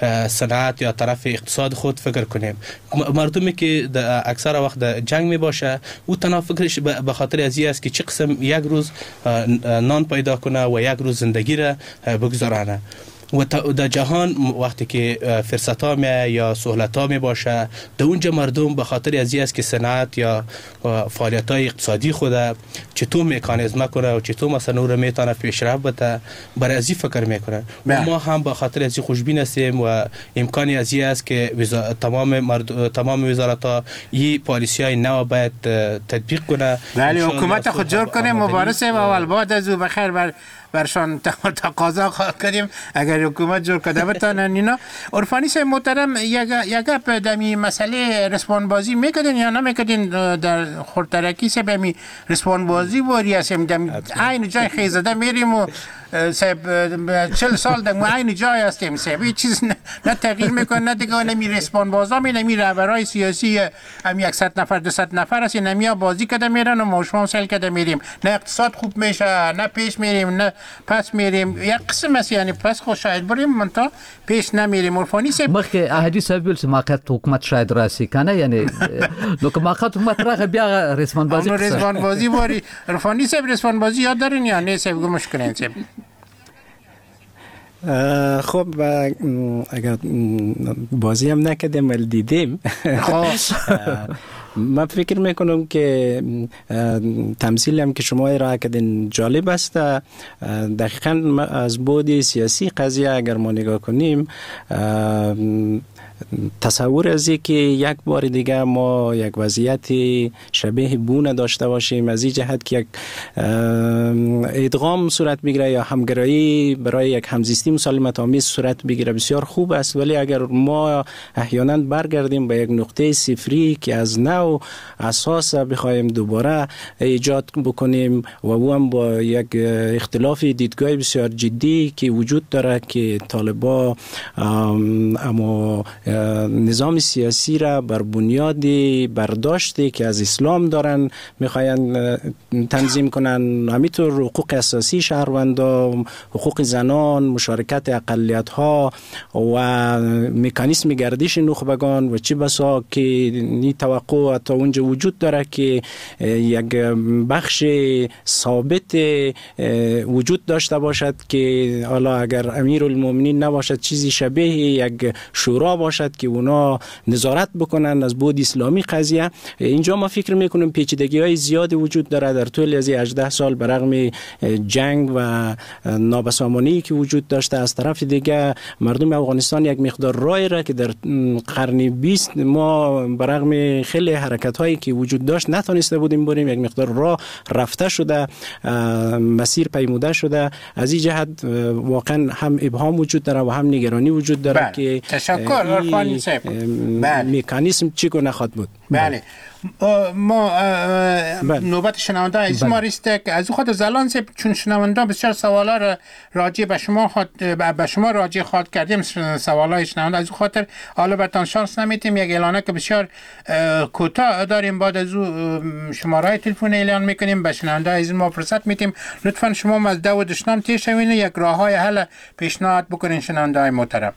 صنعت یا طرف اقتصاد خود فکر کنیم مردمی که اکثر وقت در جنگ می باشه او تنها فکرش به خاطر از این است که چه قسم یک روز نان پیدا کنه و یک روز زندگی را بگذرانه و در جهان وقتی که فرصت ها می یا سهولت ها می باشه در اونجا مردم به خاطر از این است که صنعت یا فعالیت های اقتصادی خود چطور مکانیزم کنه و چطور مثلا او را میتونه پیشرفت بده برای از این فکر میکنه و ما هم به خاطر از این خوشبین هستیم و امکانی از این است که تمام مرد... تمام وزارت ها این پالیسی های نو باید تطبیق کنه ولی حکومت خود جور کنه مبارزه اول بعد از او بخیر بر برشان تقاضا کردیم اگر حکومت جور کرده بتانن اینا عرفانی صاحب محترم یک یک دمی مسئله رسپان بازی میکردین یا نمیکردین در خورترکی سه بمی رسپان بازی واری هستیم دم عین جای خیزده میریم و صاحب چهل سال در عین جای هستیم صاحب هیچ چیز نه تغییر میکنه نه دیگه نمی رسپان بازا می نمی رهبرای سیاسی هم صد نفر دو صد نفر هست نمیا بازی کرده میرن و ما شما سال کرده میریم نه اقتصاد خوب میشه نه پیش میریم نه پس میریم یک قسم است یعنی پس خو شاید بریم من تا پیش نمیریم عرفانی صاحب مخکې احادی صاحب ول موقت حکومت شاید راسي کنه یعنی نو که موقت حکومت راغ بیا رسمان بازی رسمان بازی واری عرفانی صاحب رسمان بازی یاد دارین یا نه صاحب مشکل صاحب خب اگر بازی هم نکردیم ولی دیدیم من فکر میکنم که تمثیل هم که شما ارائه کردین جالب است دقیقاً از بعد سیاسی قضیه اگر ما نگاه کنیم تصور از این که یک بار دیگه ما یک وضعیت شبیه بونه داشته باشیم از این جهت که یک ادغام صورت بگیره یا همگرایی برای یک همزیستی مسالمت آمیز صورت بگیره بسیار خوب است ولی اگر ما احیانا برگردیم به یک نقطه صفری که از نو اساس بخوایم دوباره ایجاد بکنیم و او هم با یک اختلاف دیدگاه بسیار جدی که وجود داره که طالبان اما نظام سیاسی را بر بنیاد برداشتی که از اسلام دارن میخواین تنظیم کنن همینطور حقوق اساسی شهروندان حقوق زنان مشارکت اقلیت ها و مکانیزم گردش نخبگان و چی بسا که نی توقع تا اونجا وجود داره که یک بخش ثابت وجود داشته باشد که حالا اگر امیرالمومنین نباشد چیزی شبیه یک شورا باشد باشد که اونا نظارت بکنن از بود اسلامی قضیه. اینجا ما فکر میکنیم پیچیدگی های زیادی وجود داره در طول از هجده سال برغم جنگ و نابسامانی که وجود داشته. از طرف دیگه مردم افغانستان یک مقدار رای را که در قرن بیست ما برغم خیلی حرکت هایی که وجود داشت نتونسته بودیم بریم، یک مقدار راه رفته شده، مسیر پیموده شده. از این جهت واقعا هم ابهام وجود داره و هم نگرانی وجود داره بله. که تشکر عرفان صاحب. بله. مکانیزم چی گونه خواهد بود. بله ما نوبت شنونده از ما ریسته که از خود زلان سه چون شنونده بسیار سوالا را راجع به شما خود به شما راجع خواهد کردیم سوالای شنونده، از خاطر حالا بهتان شانس نمیتیم یک اعلانه که بسیار کوتاه داریم، بعد از او شماره تلفن اعلان میکنیم به شنونده از ما فرصت میتیم. لطفا شما از دو دشنام تیر شوین یک راههای حل پیشنهاد بکنین شنونده محترم.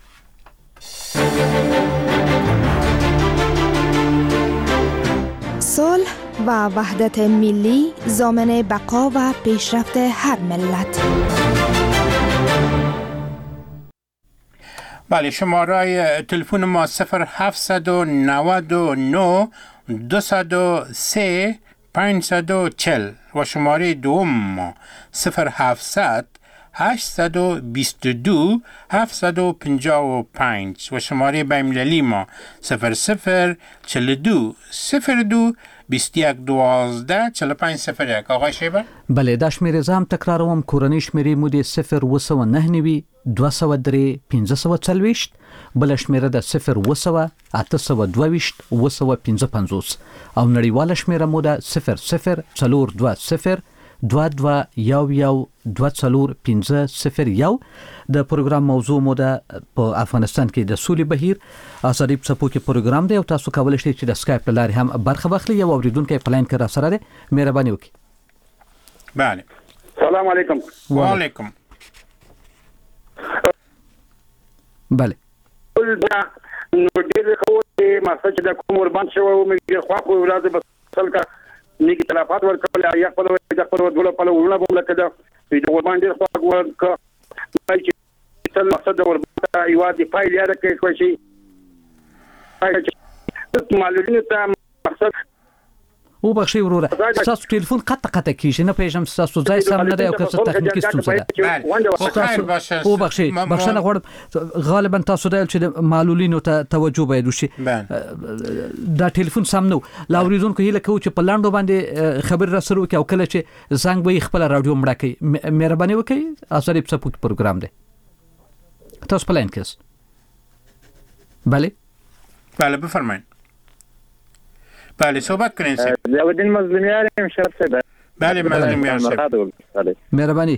صلح و وحدت ملی ضامن بقا و پیشرفت هر ملت. بله شماره تلفن ما صفر هفتصد و نود و نه دویست و سه پانصد و چهل و شماره دوم ما صفر هفتصد هشتصد و بیست و دو هفتصد و پنجاه و پنج و شماره بین‌المللی ما صفر صفر چهل و دو صفر دو بیست و یک دوازده چهل و پنج صفر یک. آقای شیبر؟ بله دا شمیره زم تکراروم. کورنۍ شمیره مو د صفر و سوه نه نوي دوه سوه درې پنځه سوه څلوېښت، بل شمیره د صفر و سوه اته سوه دوه ویشت اوه سوه پنځه پنځوس او نړیواله شمیره مو د صفر صفر څلور دوه صفر دوه دوه یو یو دوه څلور پنځه صفر یو. د پروګرام موضوع مو د په افغانستان کې د سولې بهیر ازادي څپو کې پروګرام دی او تاسو کولی شئ چې د اسکایپ له لارې هم برخه واخلئ. یو اوریدونکی په لاین کې را سره دی، مهرباني وکړئ. بله سلام علیکم. وعلیکم. بله نو ډېر خو ماسه چې د کوم وربان شو مې خو خو ولادت بسل کا نیکی تلافات ورکول یا خپل د خپل ډول په ورونه بوله کده د وربان ډېر خو ورک چې تل مقصد د وربان ایوادي فایل یاد کې کوي شي معلومات ته مقصد او بخشي وروره تاسو ټلیفون قطع قطع کیږي نه پیژم تاسو ځای سم نه دی او که څه تخنیکی ستونزه ده. او بخشي بخښنه غواړم غالبا تاسو دا چې د معلولینو ته توجه باید وشي. دا ټلیفون سم نو لاوریدونکو هیله کوي چې په لاندو باندې خبر را سره وکړي او کله چې زنګ به خپل رادیو مړه کوي مهرباني وکړئ. ازادي څپو پروګرام دی تاسو په لاین کې است. بله بله بفرمایئ. بله صحبت کنین سید. ضیاءالدین مظلومیان شرف صاحب. بله مظلومیان صاحب. مهرباني.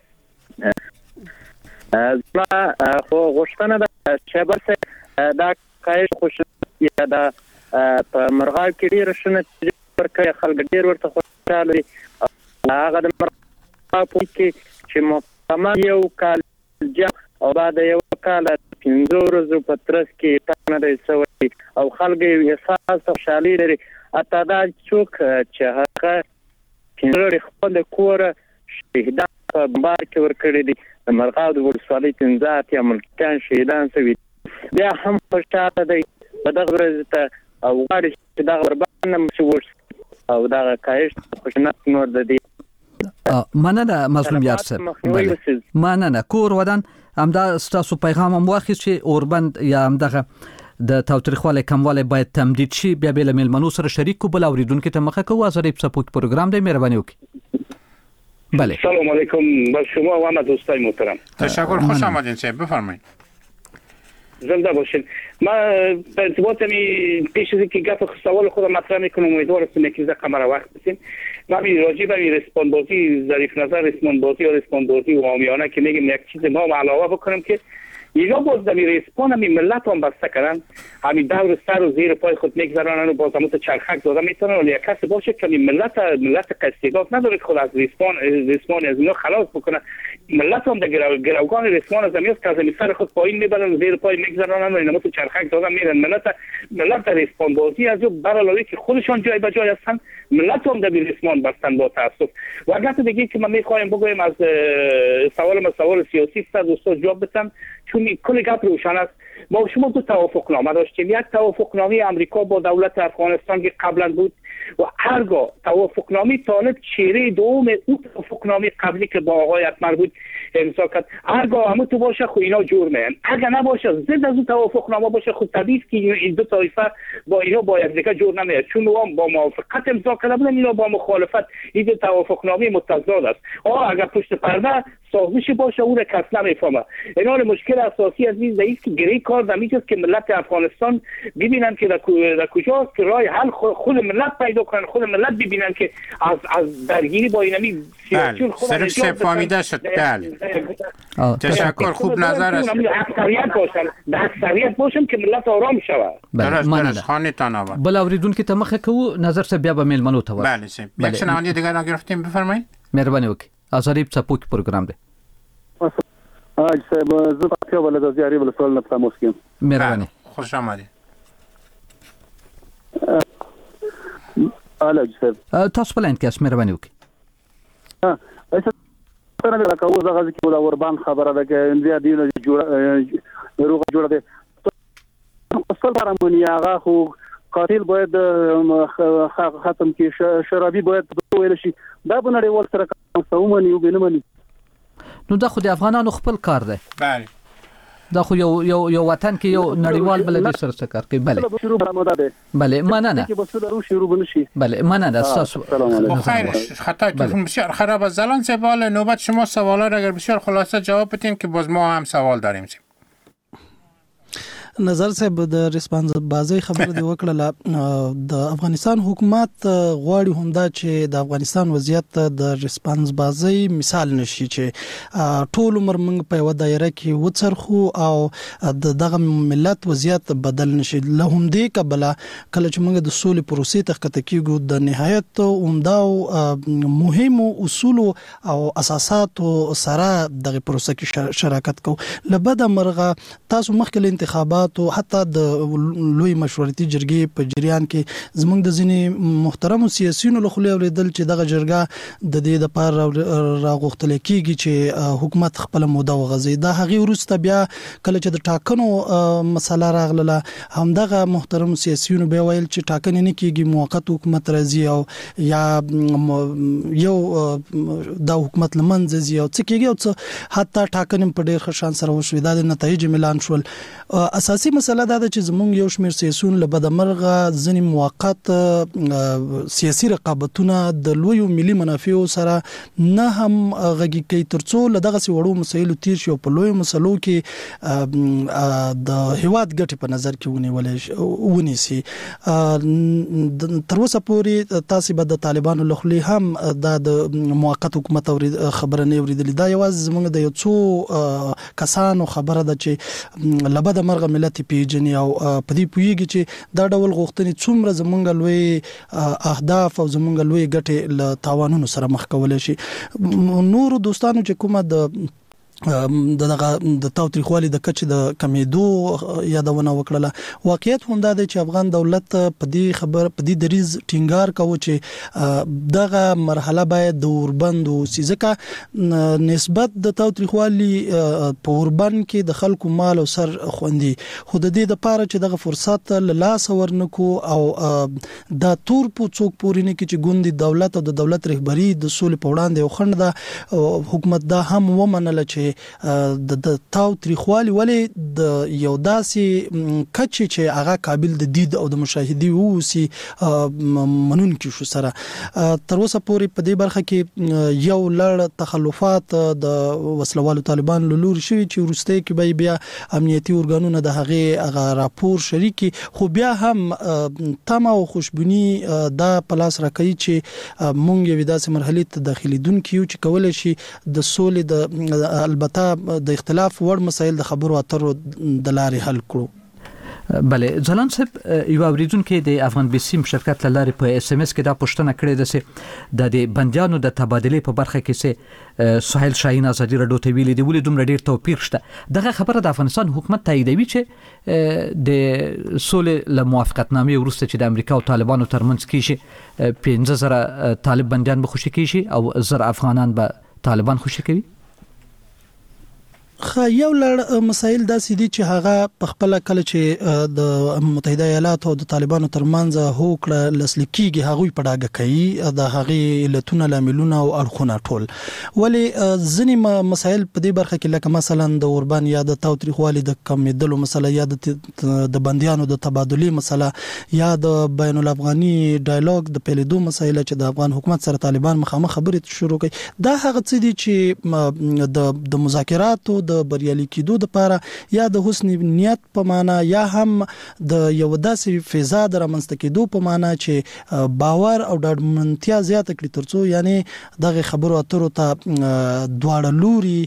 زما خو غوښتنه ده چې بس دا کایش خوش یا دا په مرغاب کې ډیر شنه ورکه خلک ډیر ورته خوشاله دي. هغه د مرغاب کې چې مکمل یو کال او بعد یو کال پنځه ورځې په ترڅ کې تنه دی سوي او خلک احساس خوشالي لري. اته دا څوک چې هغه پنځه خپل کور شهیدان په بار کې ورکړي دي د مرغاب د ولسوالۍ پنځه اتیا ملکیان شهیدان سوي بیا هم خوشاله دی په دغه ورځ ته او غواړي چې دغه ورباندې مسوور او دغه کاهش خوشنط نور د دې مننه مظلوم یار صاحب. مننه کور ودان همدا ستاسو پیغام هم واخیست چې اوربند یا همدغه د تاوتریخوالي کموالی باید تمدید شي. بیا به له میلمنو سره شریک کو بل اوریدونکو ته مخه کوو. ازادي سپورت پروګرام دی، مهرباني وکړئ. بله سلام علیکم بر شما و همه دوستای محترم. تشکر، خوش آمدین صاحب، بفرمایید. زنده باشین. ما به ارتباط می پیش از اینکه گپ سوال خودم مطرح میکنم امیدوار هستم که ذکر مرا وقت بدین. ما می راجع به ریسپاند بازی ظریف نظر ریسپاند بازی یا ریسپاند بازی و عامیانه که میگم یک چیز ما علاوه بکنم که اینا باز در ریسپاند می ملت هم بسته کردن، همین دور سر و زیر پای خود میگذارن و باز همون چرخک داده میتونن ولی یک کسی باشه که ملت ملت قصیدات نداره خود از ریسپاند ریسپاند از اینا خلاص بکنه. ملت هم در گروگان ریسمان از امیاست که از امی سر خود پایین میبرن زیر پای میگذارن و اینما تو چرخک دادن میرن. ملت ملت در ریسمان بازی از او برعلاوه که خودشان جای به جای هستن، ملت هم در ریسمان بستن با تاسف. و اگر دیگه که ما میخوایم بگویم از سوال ما سوال سیاسی است دوستان جواب بدم، چون کل گپ روشن است. ما شما دو توافق نامه داشتیم، یک توافق نامه امریکا با دولت افغانستان که قبلا بود و هرگاه توافق نامه طالب چهره دوم اون توافق نامه قبلی که با آقای اکبر بود امضا کرد، هرگاه همه تو باشه خو اینا جور میان، اگر نباشه ضد از اون توافق نامه باشه خود طبیعی که این دو طایفه با اینا با یکدیگر جور نمیاد، چون اون با موافقت امضا کرده بودن، اینا با مخالفت. این دو توافق نامه متضاد است. آه اگر پشت پرده سازش باشه اون کس نمیفهمه. اینا مشکل اساسی از این است که گری کار دمیجاست که ملت افغانستان ببینن که در کجاست که راه حل خود ملت پیدا کنن، خود ملت ببینن که از از درگیری با اینمی سیاسی خود صرف فهمیده شد. بله تشکر، خوب نظر است. اکثریت باشن، در اکثریت باشن که ملت آرام شود. درست درست خانتان آباد. بل اوریدونکو ته مخه کو نظر سه بیا به میلمنو ته. بله سه یک شنونده دیگر را گرفتیم، بفرمایید. مهرباني وکړئ. ازاري څپوک پروګرام دی. اج صاحب زه په خپل د زیاري بل سوال نه تاسو کوم. مهرباني. خوش آمدید. الاج صاحب تاسو په لاین کې اس مهرباني وکړئ. ها ایسه څنګه دا کوو دا غږی کولا وربان خبره ده چې انډیا دی جوړ روغ جوړ دی. اصل برامونی هغه خو قاتل باید ختم کی، شرابي باید ویل شي. دا په نړیوال سره کوم یو بنمني. نو دا خو د افغانانو خپل کار دی. بله دا خو یو یو یو وطن کې یو نړیوال بلد سره څه کار کوي. بله شروع برامده ده. بله مننه. که بس درو شروع بنشي. بله مننه. تاسو خیر خطا تون بسیار خراب از زلان سوال نوبت شما سوالا را اگر بسیار خلاصه جواب بدین که باز ما هم سوال داریم. نظر صاحب د ریسپانس بازي خبره دی وکړه د افغانستان حکومت غواړي همدا چې د افغانستان وضعیت د ریسپانس بازي مثال نشي چې ټول عمر موږ په یو دایره کې وڅرخو او دغه ملت وضعیت بدل نشي. له هم دې کبله کله چې موږ د سولې پروسې ته خطه کیږو د نهایت عمده مهمو اصول او اساسات سره دغه پروسه کې شراکت کوو. لبد مرغه تاسو مخکې انتخابات او حتی د لوی مشورتي جرګې په جریان کې زموږ د ځینې محترم سیاسيونو له خلې اوریدل چې دغه جرګه د دې د پار راغوښتل کیږي چې حکومت خپل موده وغځي. دا هغه ورسته بیا کله چې د ټاکنو مسله راغله همدغه محترم سیاسيونو به ویل چې ټاکنې نه کیږي، موقت حکومت راځي او یا یو د حکومت لمنځه ځي او څه کیږي او څه حتی ټاکنې په ډېر ښه شان سره وشوي. دا د نتایج ملان شول. اساسي مسله دا ده چې زموږ یو شمېر سیاسيون له بدمرغه ځنې موقت سیاسي رقابتونه د لوی ملي منافعو سره نه هم غږی کوي ترڅو له دغه وړو مسایلو تیر شي او په لوی مسلو کې د هیواد ګټې په نظر کې ونیول ونیسي. تر اوسه پورې تاسو به د طالبانو له خوا هم د موقت حکومت خبره نه اوریدلې. دا یوازې زموږ د یو څو کسانو خبره ده چې لبد مرغه ملت پیژني او په دې پویږي چې دا ډول غوښتنې څومره زمونږ لوی اهداف او زمونږ لوی ګټې له تاوانونو سره مخ کولای شي. نور دوستانو چې کومه د دغه د تاوتریخوالي د کچ د کمیدو یادونه وکړه، واقعیت هم دا دی چې افغان دولت په دې خبر په دې دریز ټینګار کوي چې دغه مرحله باید د اوربند او سیزکه نسبت د تاوتریخوالي په اوربند کې د خلکو مال او سر خوندي. خو د دې لپاره چې دغه فرصت له لاس ورنکو او د تور په څوک پورې نه کې چې ګوندي دولت او د دولت رهبری د سولې په وړاندې او خند د حکومت دا هم ومنل چې د تاوتریخوالي ولې د یو داسې کچ چې هغه قابل د دید او د مشاهدي ووسی منون کې شو سره. تر اوسه پورې په دې برخه کې یو لړ تخلفات د وسلوالو طالبان له لوري شوي چې ورسته کې به بیا امنیتي ارګانونه د هغه هغه راپور شریکي، خو بیا هم تمه او خوشبینی دا پلاس راکړي چې مونږ یو داسې مرحله ته داخلي دن کیو چې کولای شي د سولې د البته د اختلاف وړ مسایل د خبرو اترو د لارې حل کړو. بله ځلان صاحب یو اوریدونکو د افغان بیسیم شرکت لاره په اس ام اس کې دا پوښتنه کړې ده چې د بندیانو د تبادله په برخه کې سه سهیل شاهین ازادي رادیو ته ویلي دی ولې دومره ډیر توپیر شته دغه خبره د افغانستان حکومت تاییدوي چې د سولې له موافقتنامې وروسته چې د امریکا او طالبانو ترمنځ کېږي پنځه زره طالب بندیان به خوشي کېږي او زر افغانان به طالبان خوشي کوي خا یو لړ مسایل داسې دي چې هغه په خپل کله چې د متحده ایالاتو او د طالبانو ترمنځ هوکړه لاسلیک کیږي هغه په ډاګه کوي د هغه علتونه لاملونه او اړخونه ټول ولی ځینې مسایل په دې برخه کې لکه مثلا د اوربان یا د تاوتریخوالي د کمیدلو مسله یا د بندیانو د تبادله مسله یا د بین الافغاني ډایالوګ د پیلېدو مسایل چې د افغان حکومت سره طالبان مخامخ خبرې شروع کړي دا هغه څه دي چې د د مذاکراتو د بریالي کېدو لپاره یا د حسن نیت په معنا یا هم د یو داسې فضا د رامنځته کېدو په معنا چې باور او ډاډمنتیا زیاته کړي ترڅو یعنی دغه خبرو اترو ته دواړه لوري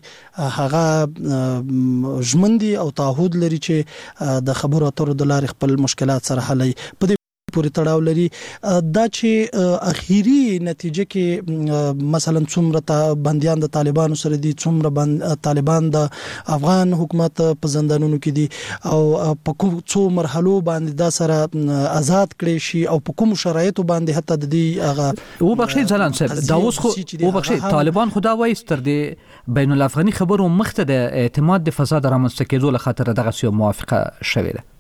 هغه ژمندي او تعهد لري چې د خبرو اترو د لارې خپل مشکلات سره حل کړي پورې تړاو لري دا چې اخیری نتیجه کې مثلا څومره بنديان د طالبانو سره دي څومره طالبان د افغان حکومت په زندانونو کې دي او په کوم څو مرحلو باندې دا سره آزاد کړي شي او په کوم شرایطو باندې حتی د دې هغه او بخښي ځلان صاحب دا اوس خو او بخښي طالبان خدا وایي ستر دي بین الافغاني خبرو مخته د اعتماد د فساد رامنځته کېدو له خاطر دغه سیو موافقه شوې ده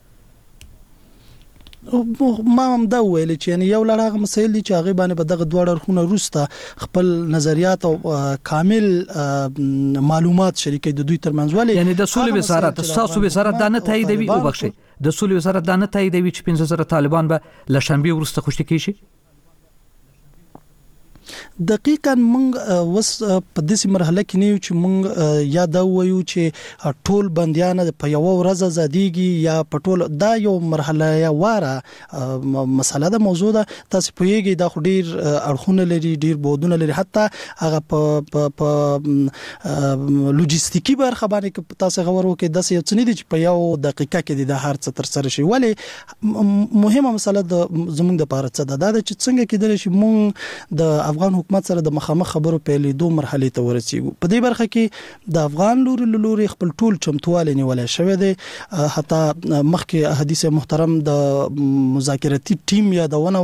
ما هم دا ویل چې یعنی یو لړ هغه مسایل دي چې هغه باندې په دغه دوه اړخونه روسته خپل نظریات او کامل معلومات شریکي د دوی ترمنځ ولې یعنی د سولې وزارت تاسو وزارت دا نه تاییدوي او بخښي د سولې وزارت دا نه تاییدوي چې پنځه زره طالبان به له شنبه وروسته خوشي کیږي دقیقاً مونږ وس په داسې مرحله کې نه یو چې مونږ یا دا وایو چې ټول بندیان په یو ورځ آزاديږي یا په ټول دا یو مرحله یا واره مسله ده موضوع ده تاسو په یوګي دا خو ډیر اړخونه لري ډیر بودونه لري حتی هغه په په لوجستیکي برخه باندې تاسو غوړو کې داسې یو څه نه دي چې په یو دقیقه کې د هر څه تر سره شي ولی مهمه مسله د زموږ د لپاره څه ده دا چې څنګه کېدل شي مونږ د افغان حکومت سره د مخامخ خبرو پیلې دوه مرحله ته ورسیږو په دې برخه کې د افغان لوري لوري خپل ټول چمتواله نیولای شوی دی حتی مخکې حدیث محترم د مذاکراتي ټیم یادونه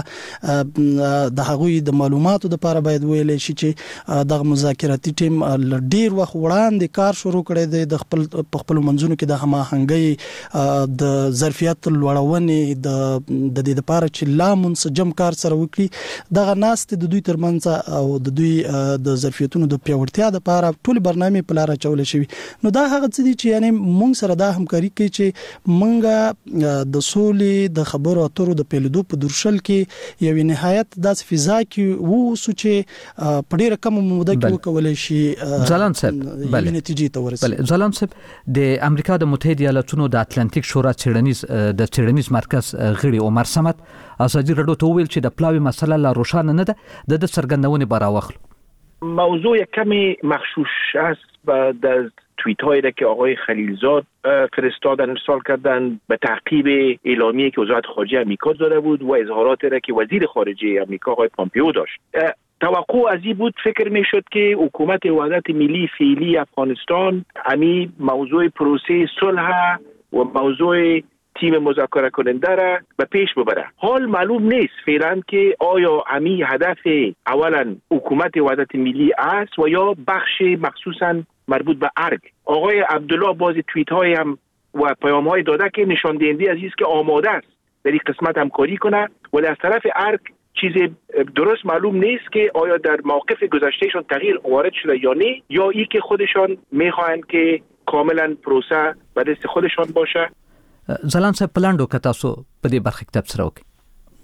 وکړه د هغوی د معلوماتو لپاره باید ویل شي چې د مذاکراتي ټیم ډیر وخت وړاندې کار شروع کړی دی د خپل خپل منځونو کې د هماهنګي د ظرفیت لوړونې د د دې لپاره چې لا منسجم کار سره وکړي دغه ناس د دوی ترمنځ او د دوی د ظرفیتونو د پیاوړتیا لپاره ټول برنامه په لار چول شي نو دا هغه څه دي چې یعنی مونږ سره دا همکاري کوي چې مونږه د سولې د خبرو اترو د پیلدو په درشل کې یو نهایت داس فضا کې وو چې په ډیره کم موده کې وکول شي ځلان صاحب بله نتیجې ته ورسېږي بله ځلان صاحب د امریکا د متحده ایالاتونو د اتلانتیک شورا چیرنیز د چیرنیز مرکز غړي عمر سمت ازادي رادیو ته ویل چې د پلاوی مسله لا روشانه نه ده د سرګندونې براوخلو موضوع کمی مخشوش است و در توییت هایی که آقای خلیلزاد فرستادن ارسال کردن به تعقیب اعلامیه که وزارت خارجه امریکا داده بود و اظهاراتی را که وزیر خارجه امریکا آقای پامپئو داشت توقع از این بود فکر می شد که حکومت وحدت ملی فعلی افغانستان امی موضوع پروسه صلح و موضوع تیم مذاکره کننده را به پیش ببره حال معلوم نیست فعلا که آیا امی هدف اولا حکومت وحدت ملی است و یا بخش مخصوصا مربوط به ارگ آقای عبدالله باز توییت های هم و پیام های داده که نشان دهنده از است که آماده است در این قسمت همکاری کنه ولی از طرف ارگ چیز درست معلوم نیست که آیا در موقف گذشتهشون تغییر وارد شده یا نه یا ای که خودشان میخواهند که کاملا پروسه به دست خودشان باشه ځلان صاحب پلاندو که تاسو په دې برخه کې تبصره وکړئ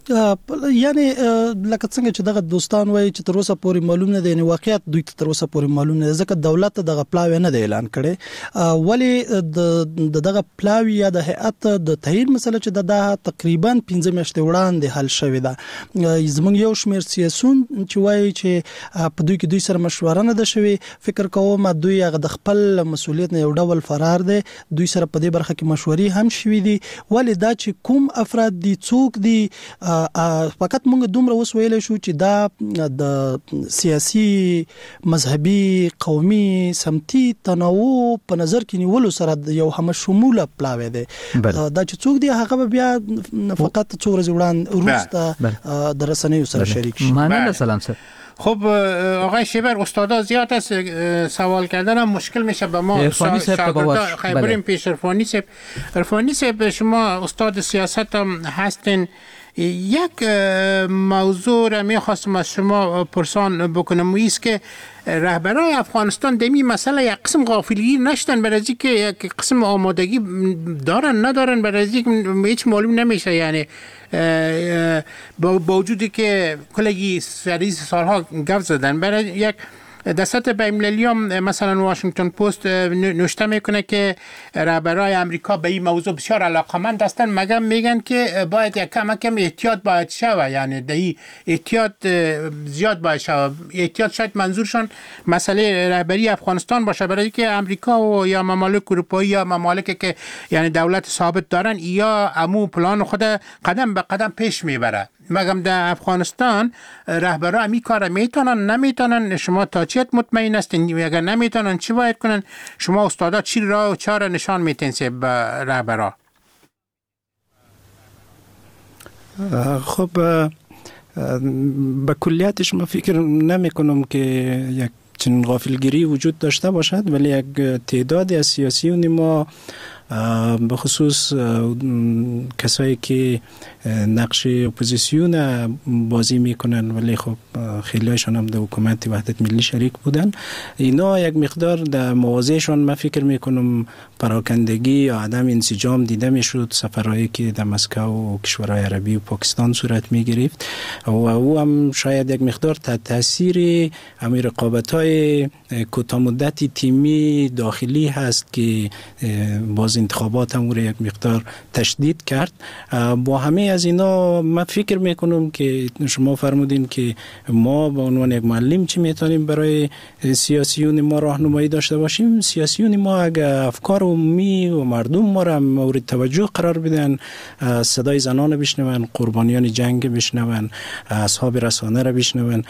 یعنی لکه څنګه چې دغه دوستان وایي چې تر اوسه پورې معلوم نه دی، یعنی واقعیت دوی ته تر اوسه پورې معلوم نه دی ځکه دولت دغه پلاوی نه دی اعلان کړي. ولی د دغه پلاوی یا د هیئت د تعیین مسله چې د تقریبا پنځه میاشتې وړاندې حل شوې ده. زموږ یو شمېر سیاسون چې وایي چې په دوی کې دوی سره مشوره نه ده شوې، فکر کوم دوی هغه د خپل مسولیت نه یو ډول فرار دي، دوی سره په دې برخه کې مشورې هم شوې دي. ولی دا چې کوم افراد دي څوک دي، فقط موږ دومره اوس ویل شو چې دا د سیاسي مذهبي قومي سمتي تنوع په نظر کې نیولو سره یو هم شموله پلاوی دی. دا چې څوک دی هغه بیا فقط څو ورځې وړاندې وروسته د رسنیو سره شریک شي. مننه سلام سر. خب آقای شیبر، استادا زیاد است، سوال کردن هم مشکل میشه به ما. شاگردان خیبریم پیش عرفانی صاحب. عرفانی صاحب، شما استاد سیاست هم هستین، یک موضوع را میخواستم از شما پرسان بکنم، ایست که رهبرای افغانستان دمی مسئله یک قسم غافلگیر نشدن، برای از اینکه یک قسم آمادگی دارن ندارن، برای از اینکه هیچ معلوم نمیشه. یعنی با وجودی که کلگی سریز سالها گفت زدن، برای یک دستات بین‌المللی هم مثلا واشنگتن پست نوشته میکنه که رهبرای امریکا به این موضوع بسیار علاقمند هستند، مگر میگن که باید یک کم کم احتیاط باید شود، یعنی دهی احتیاط زیاد باید شود. احتیاط شاید منظورشان مسئله رهبری افغانستان باشه، برای که امریکا و یا ممالک اروپایی یا ممالکی که یعنی دولت ثابت دارن یا امو پلان خود قدم به قدم پیش میبره. مگم در افغانستان رهبرا می کار میتونن نمیتونن؟ شما تا چیت مطمئن هستین؟ اگر نمیتونن چی باید کنن؟ شما استادا چی راه و چاره نشان میتین به رهبرا؟ خب به کلیتش ما فکر نمی کنم که یک چنین غافلگیری وجود داشته باشد، ولی یک تعدادی از سیاسیون ما به خصوص کسایی که نقش اپوزیسیون بازی میکنن ولی خب خیلیشان هم در حکومت وحدت ملی شریک بودن، اینا یک مقدار در موازهشان من فکر میکنم پراکندگی یا عدم انسجام دیده میشد. سفرهایی که در مسکو و کشورهای عربی و پاکستان صورت میگرفت و او هم شاید یک مقدار تحت تاثیر همین رقابت‌های کوتاه مدتی تیمی داخلی هست که باز انتخابات هم رو یک مقدار تشدید کرد. با همه از اینا من فکر میکنم که شما فرمودین که ما به عنوان یک معلم چی میتونیم برای سیاسیون ما راهنمایی داشته باشیم. سیاسیون ما اگر افکار عمومی و مردم ما را مورد توجه قرار بدن، صدای زنان بشنون، قربانیان جنگ بشنون، اصحاب رسانه را بشنون،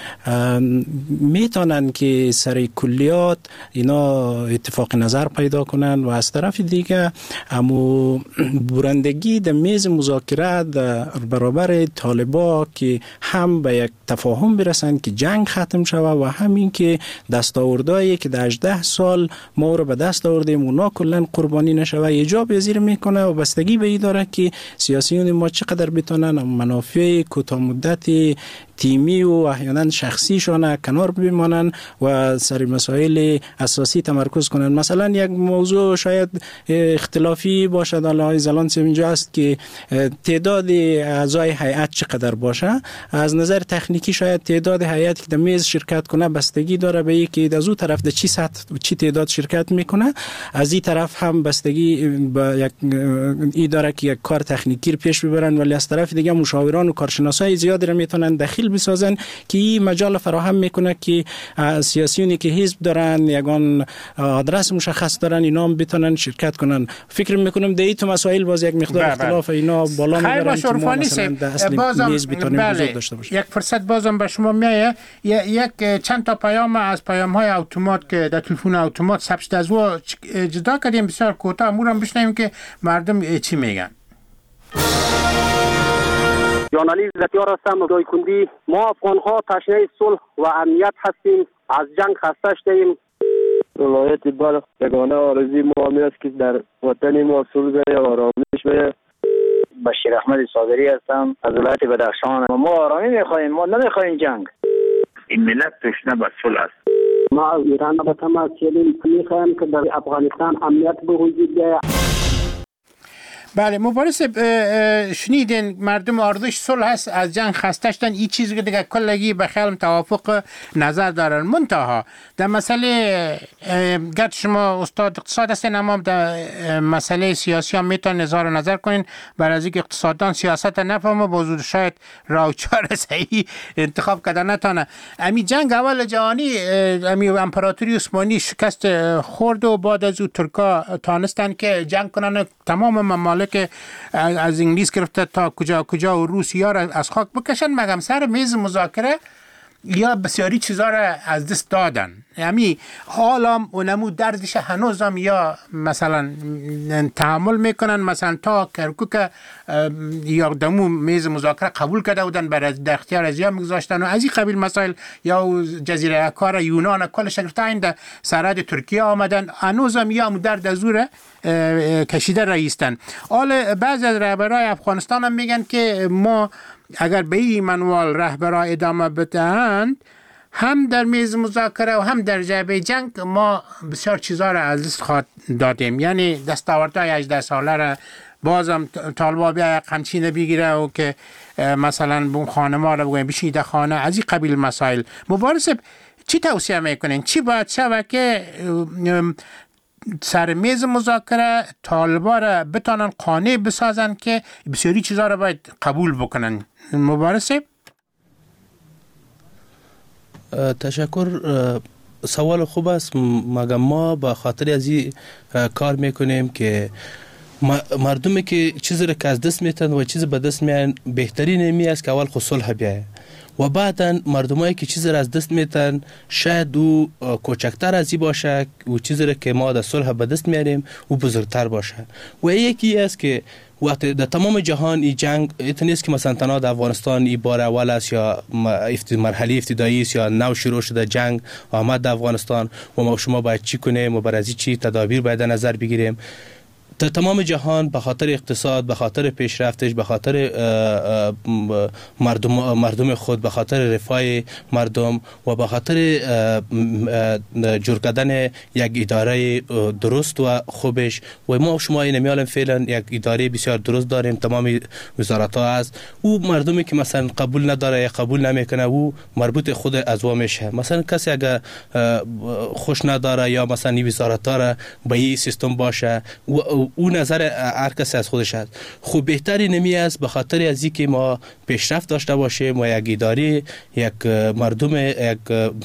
میتونن که سر کلیات اینا اتفاق نظر پیدا کنن و از طرف دیگه امو برندگی در میز مذاکره در برابر طالبا که هم به یک تفاهم برسن که جنگ ختم شود و همین که دستاوردهایی که در هجده سال ما رو به دست آوردیم اونا کلا قربانی نشود ایجاب پذیر میکنه و بستگی به این داره که سیاسیون ما چقدر بتونن منافع کوتاه مدت تیمی و احیانا شخصیشان کنار بمانن و سر مسائل اساسی تمرکز کنن. مثلا یک موضوع شاید اختلافی باشد، الان زلانس اینجا است که تعداد اعضای هیئت چقدر باشه. از نظر تکنیکی شاید تعداد هیئت که در میز شرکت کنه بستگی داره به اینکه از اون طرف در چی سطح چی تعداد شرکت میکنه، از این طرف هم بستگی به یک ای داره که یک کار تکنیکی پیش ببرن، ولی از طرف دیگه مشاوران و کارشناسای زیادی را میتونن داخل بسازن که این مجال فراهم میکنه که سیاسیونی که حزب دارن یگان آدرس مشخص دارن اینا هم بتونن شرکت کنن. فکر میکنم در این تو مسائل باز یک مقدار اختلاف اینا بالا میبرن که ما مثلا در اصل میز بتونیم حضور داشته باشیم. یک فرصت بازم به شما میایه، یک چند تا پیام از پیام های اتومات که در تلفن اتومات ثبت شده از او جدا کردیم، بسیار کوتاه امورم بشنویم که مردم چی میگن. جانالی زتیار هستم دای کندی. ما افغان‌ها تشنه صلح و امنیت هستیم، از جنگ خسته شدیم. ولایت بلخ یگانه آرزوی ما همین است که در وطن ما صلح و آرامش باشه. بشیر احمد صابری هستم از ولایت بدخشان. ما آرامی میخواهیم، ما نمیخواهیم جنگ. این ملت تشنه به صلح است. ما از ایران به تماس کردیم، میخواهیم که در افغانستان امنیت به وجود بیاید. بله مبارز شنیدین مردم آرزوش صلح هست، از جنگ خسته شدن. این چیزی که دیگه کلگی به خیالم توافق نظر دارن. منتها در مسئله گرد شما استاد اقتصاد هستین، اما در مسئله سیاسی هم میتونن اظهار نظر کنین برای از اینکه اقتصاددان سیاست نفهمه بازود شاید راوچار صحیح انتخاب کردن نتانه. امی جنگ اول جهانی امی امپراتوری عثمانی شکست خورد و بعد از او ترکا تانستن که جنگ کنن، تمام ممالک از انگلیس گرفته تا کجا کجا و روسیه را از خاک بکشن، مگم سر میز مذاکره یا بسیاری چیزا را از دست دادن. یعنی حالا اونمو دردش هنوزم یا مثلا تحمل میکنن، مثلا تا کرکوک یا دمو میز مذاکره قبول کرده بودن برای در اختیار از یا میگذاشتن و از این قبیل مسائل، یا جزیره کار یونان کل شگرفتین در سرحد ترکیه آمدن، هنوزم یا درد از او کشیده رئیستن. حالا بعضی از رهبرای افغانستان هم میگن که ما اگر به این منوال رهبرا ادامه بدهند، هم در میز مذاکره و هم در جبهه جنگ ما بسیار چیزا را از دست خواهد دادیم. یعنی دستاوردهای هجده ساله را بازم طالبا بیا قمچینه بگیره و که مثلا بون خانما را بگویم بشین در خانه، از این قبیل مسائل. مبارز چی توصیه میکنین؟ چی باید شود که سر میز مذاکره طالبا را بتانن قانع بسازن که بسیاری چیزا را باید قبول بکنن؟ مبارزه؟ تشکر. سوال خوب است، مگر ما به خاطر از این کار میکنیم که مردمی که چیزی را که از دست میتن و چیزی به دست میان، بهترین نمی است که اول خود صلح بیاید و بعدا مردمایی که چیزی را از دست میتن شاید او کوچکتر از این باشه و چیزی را که ما در صلح به دست میاریم او بزرگتر باشه. و یکی است که وقتی در تمام جهان این جنگ ایت نیست که مثلا تنها در افغانستان این بار اول است یا مرحله ابتدایی است یا نو شروع شده جنگ آمد در افغانستان و ما شما باید چی کنیم و برای چی تدابیر باید نظر بگیریم. در تمام جهان به خاطر اقتصاد، به خاطر پیشرفتش، به خاطر مردم مردم خود، به خاطر رفاه مردم و به خاطر جور کردن یک اداره درست و خوبش و ما شما این میالم فعلا یک اداره بسیار درست داریم، تمام وزارت ها است. او مردمی که مثلا قبول نداره یا قبول نمیکنه او مربوط خود از وا میشه. مثلا کسی اگر خوش نداره یا مثلا این وزارت ها را به این سیستم باشه و اون نظر هر کسی از خودش است. خوب بهتری نمی است به خاطر از اینکه ما پیشرفت داشته باشیم و یک اداره، یک مردم یک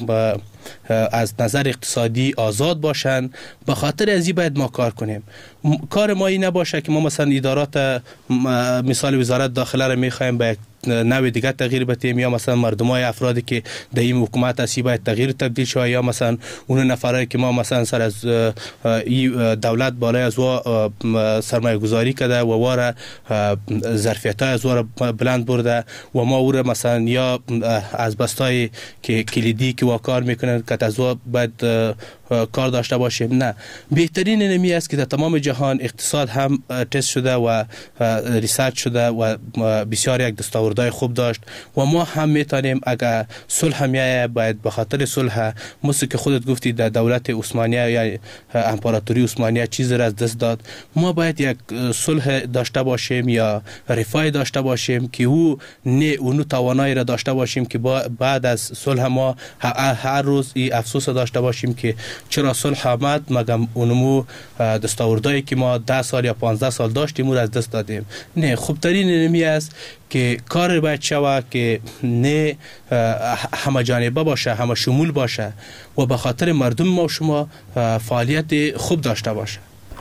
از نظر اقتصادی آزاد باشن، به خاطر از این باید ما کار کنیم. کار ما این نباشه که ما مثلا ادارات مثال وزارت داخله را میخوایم به نوع دیگه تغییر بدیم یا مثلا مردمای افرادی که در این حکومت هستی باید تغییر تبدیل شود یا مثلا اون نفرایی که ما مثلا سر از این دولت بالای از وا سرمایه گذاری کرده و واره ظرفیت های از واره بلند برده و ما او را مثلا یا از بستای که کلیدی که وا کار میکنن که از وا باید کار داشته باشیم. نه، بهترین نمی است که در تمام جهان اقتصاد هم تست شده و ریسرچ شده و بسیار یک دستاوردهای خوب داشت و ما هم میتونیم اگر صلح میایه باید به خاطر صلح مثل که خودت گفتی در دولت عثمانیه یا امپراتوری عثمانیه چیز را از دست داد، ما باید یک صلح داشته باشیم یا رفاه داشته باشیم که او نه اونو توانایی را داشته باشیم که بعد از صلح ما هر روز این افسوس داشته باشیم که چرا صلح آمد مگم اونمو دستاوردهایی که ما ده سال یا پانزده سال داشتیم او را از دست دادیم. نه، خوبترین نمی است که کار باید شود که نه همه جانبه باشه، همه شمول باشه و به خاطر مردم ما و شما فعالیت خوب داشته باشه.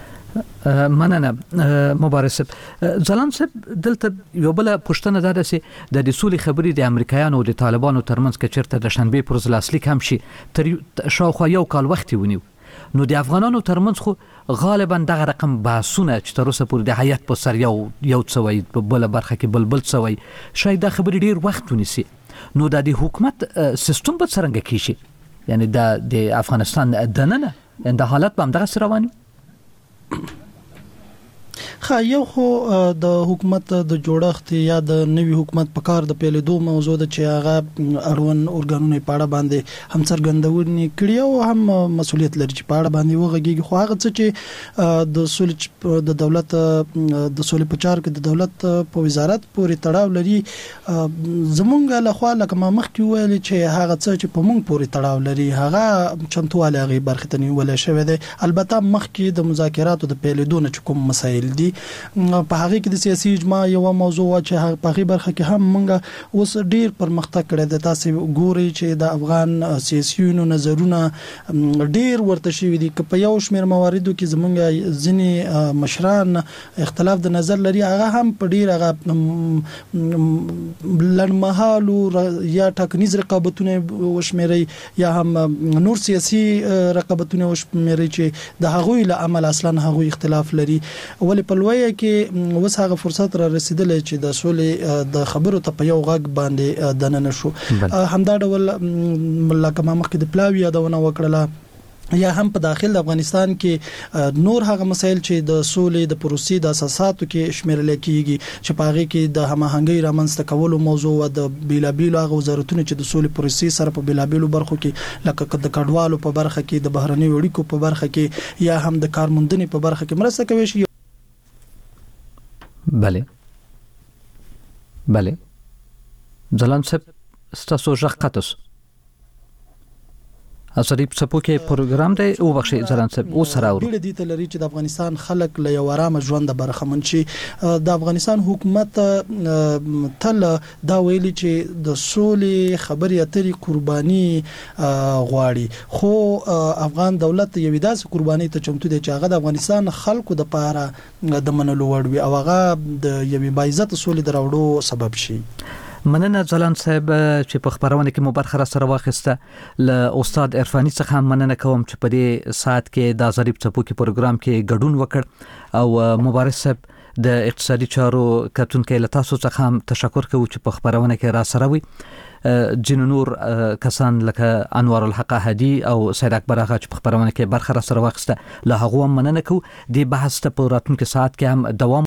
مننه مبارز صاحب. ځلاند صاحب دلته یو بل پوښتنه دا ده چې د سولې خبرې د امریکایانو او د طالبانو ترمنځ کې چیرته د شنبې پر ورځ لاسلیک هم شي تر شاوخوا یو کال وخت ونیو، نو د افغانانو ترمنځ خو غالبا دغه رقم بحثونه چې تر اوسه پورې د هیات په سر یو یو څه وایي په بله برخه کې بل بل څه وایي، شاید دا خبرې ډېر وخت ونیسي. نو دا د حکومت سیستم به څرنګه کیږي؟ یعنی دا د افغانستان دننه د حالت به همدغسې روان وي؟ خ ښه یو خو د حکومت د جوړښت یا د نوي حکومت په کار د پیلېدو موضوع د چې هغه اړوند ارګانونو په اړه باندې هم څرګندونې کړي او هم مسولیت لري چې په اړه باندې وغږیږي. خو هغه څه چې د سولې د دولت د سولې په چارو کې د دولت په وزارت پورې تړاو لري زمونږ له خوا لکه ما مخکې ویل چې هغه څه چې په مونږ پورې تړاو لري هغه چمتواله غي برخه ته نیول شوی دی. البته مخکې د مذاکراتو د پیلېدو نه کوم مسایل دي په هغه کې د سیاسي اجماع یو موضوع چې په هغه برخه کې هم موږ اوس ډیر پرمختګ کړی دی. تاسو ګورئ چې د افغان سیاسيونو نظرونه ډیر ورته شوی دي که په یو شمېر مواردو کې زمونږ ځینې مشران اختلاف د نظر لري هغه هم په ډیر هغه لړمحالو یا ټاکنیز رقابتونه وشمېري یا هم نور سیاسي رقابتونه وشمېري چې د هغوی له عمل اصلا هغوی اختلاف لري ولې په لویه کې اوس هغه فرصت را رسیدلی چې د سولې د خبرو ته په یو غږ باندې دننه شو. همدا ډول لکه ما مخکې د پلاوی یادونه وکړله یا هم په داخل د افغانستان کې نور هغه مسایل چې د سولې د پروسې د اساساتو کې شمیرل کیږي چې په هغه کې د هماهنګۍ رامنځته کولو موضوع او د بیلابیلو هغه وزارتونو چې د سولې پروسې سره په بیلابیلو برخو کې لکه د کډوالو په برخه کې د بهرنیو اړیکو په برخه کې یا هم د کارموندنې په برخه کې مرسته کوي شي. بله بله ځلان صاحب ستاسو ژغ قطع شو. اصلي په کې پروګرام دی او بخښي ځلان صاحب او سره اورو ډېر دي ته لري چې د افغانستان خلک له یو آرام ژوند برخمن شي. د افغانستان حکومت تل دا ویلي چې د سولې خبرې اترې قرباني غواړي خو افغان دولت یو داسې قرباني ته چمتو دی چې هغه د افغانستان خلکو د پاره د منلو وړ وي او هغه د یو باعزت سولې دراوړو سبب شي. مننه ځلان صاحب چې په خبرونه کې مو برخه را سره واخیسته ل استاد عرفاني څخه مننه کوم چې په دې ساعت کې د ظریف څپو کې پروګرام کې ګډون وکړ او مبارک صاحب د اقتصادي چارو کتونکو له تاسو څخه هم تشکر کوم چې په خبرونه کې را سره وي. جن نور کسان لکه انوار الحق هدي او سید اکبر اغا چې په خبرونه کې برخه را سره واخیسته له هغه مننه کوم. د بحث ته په راتلونکي ساعت کې هم دوام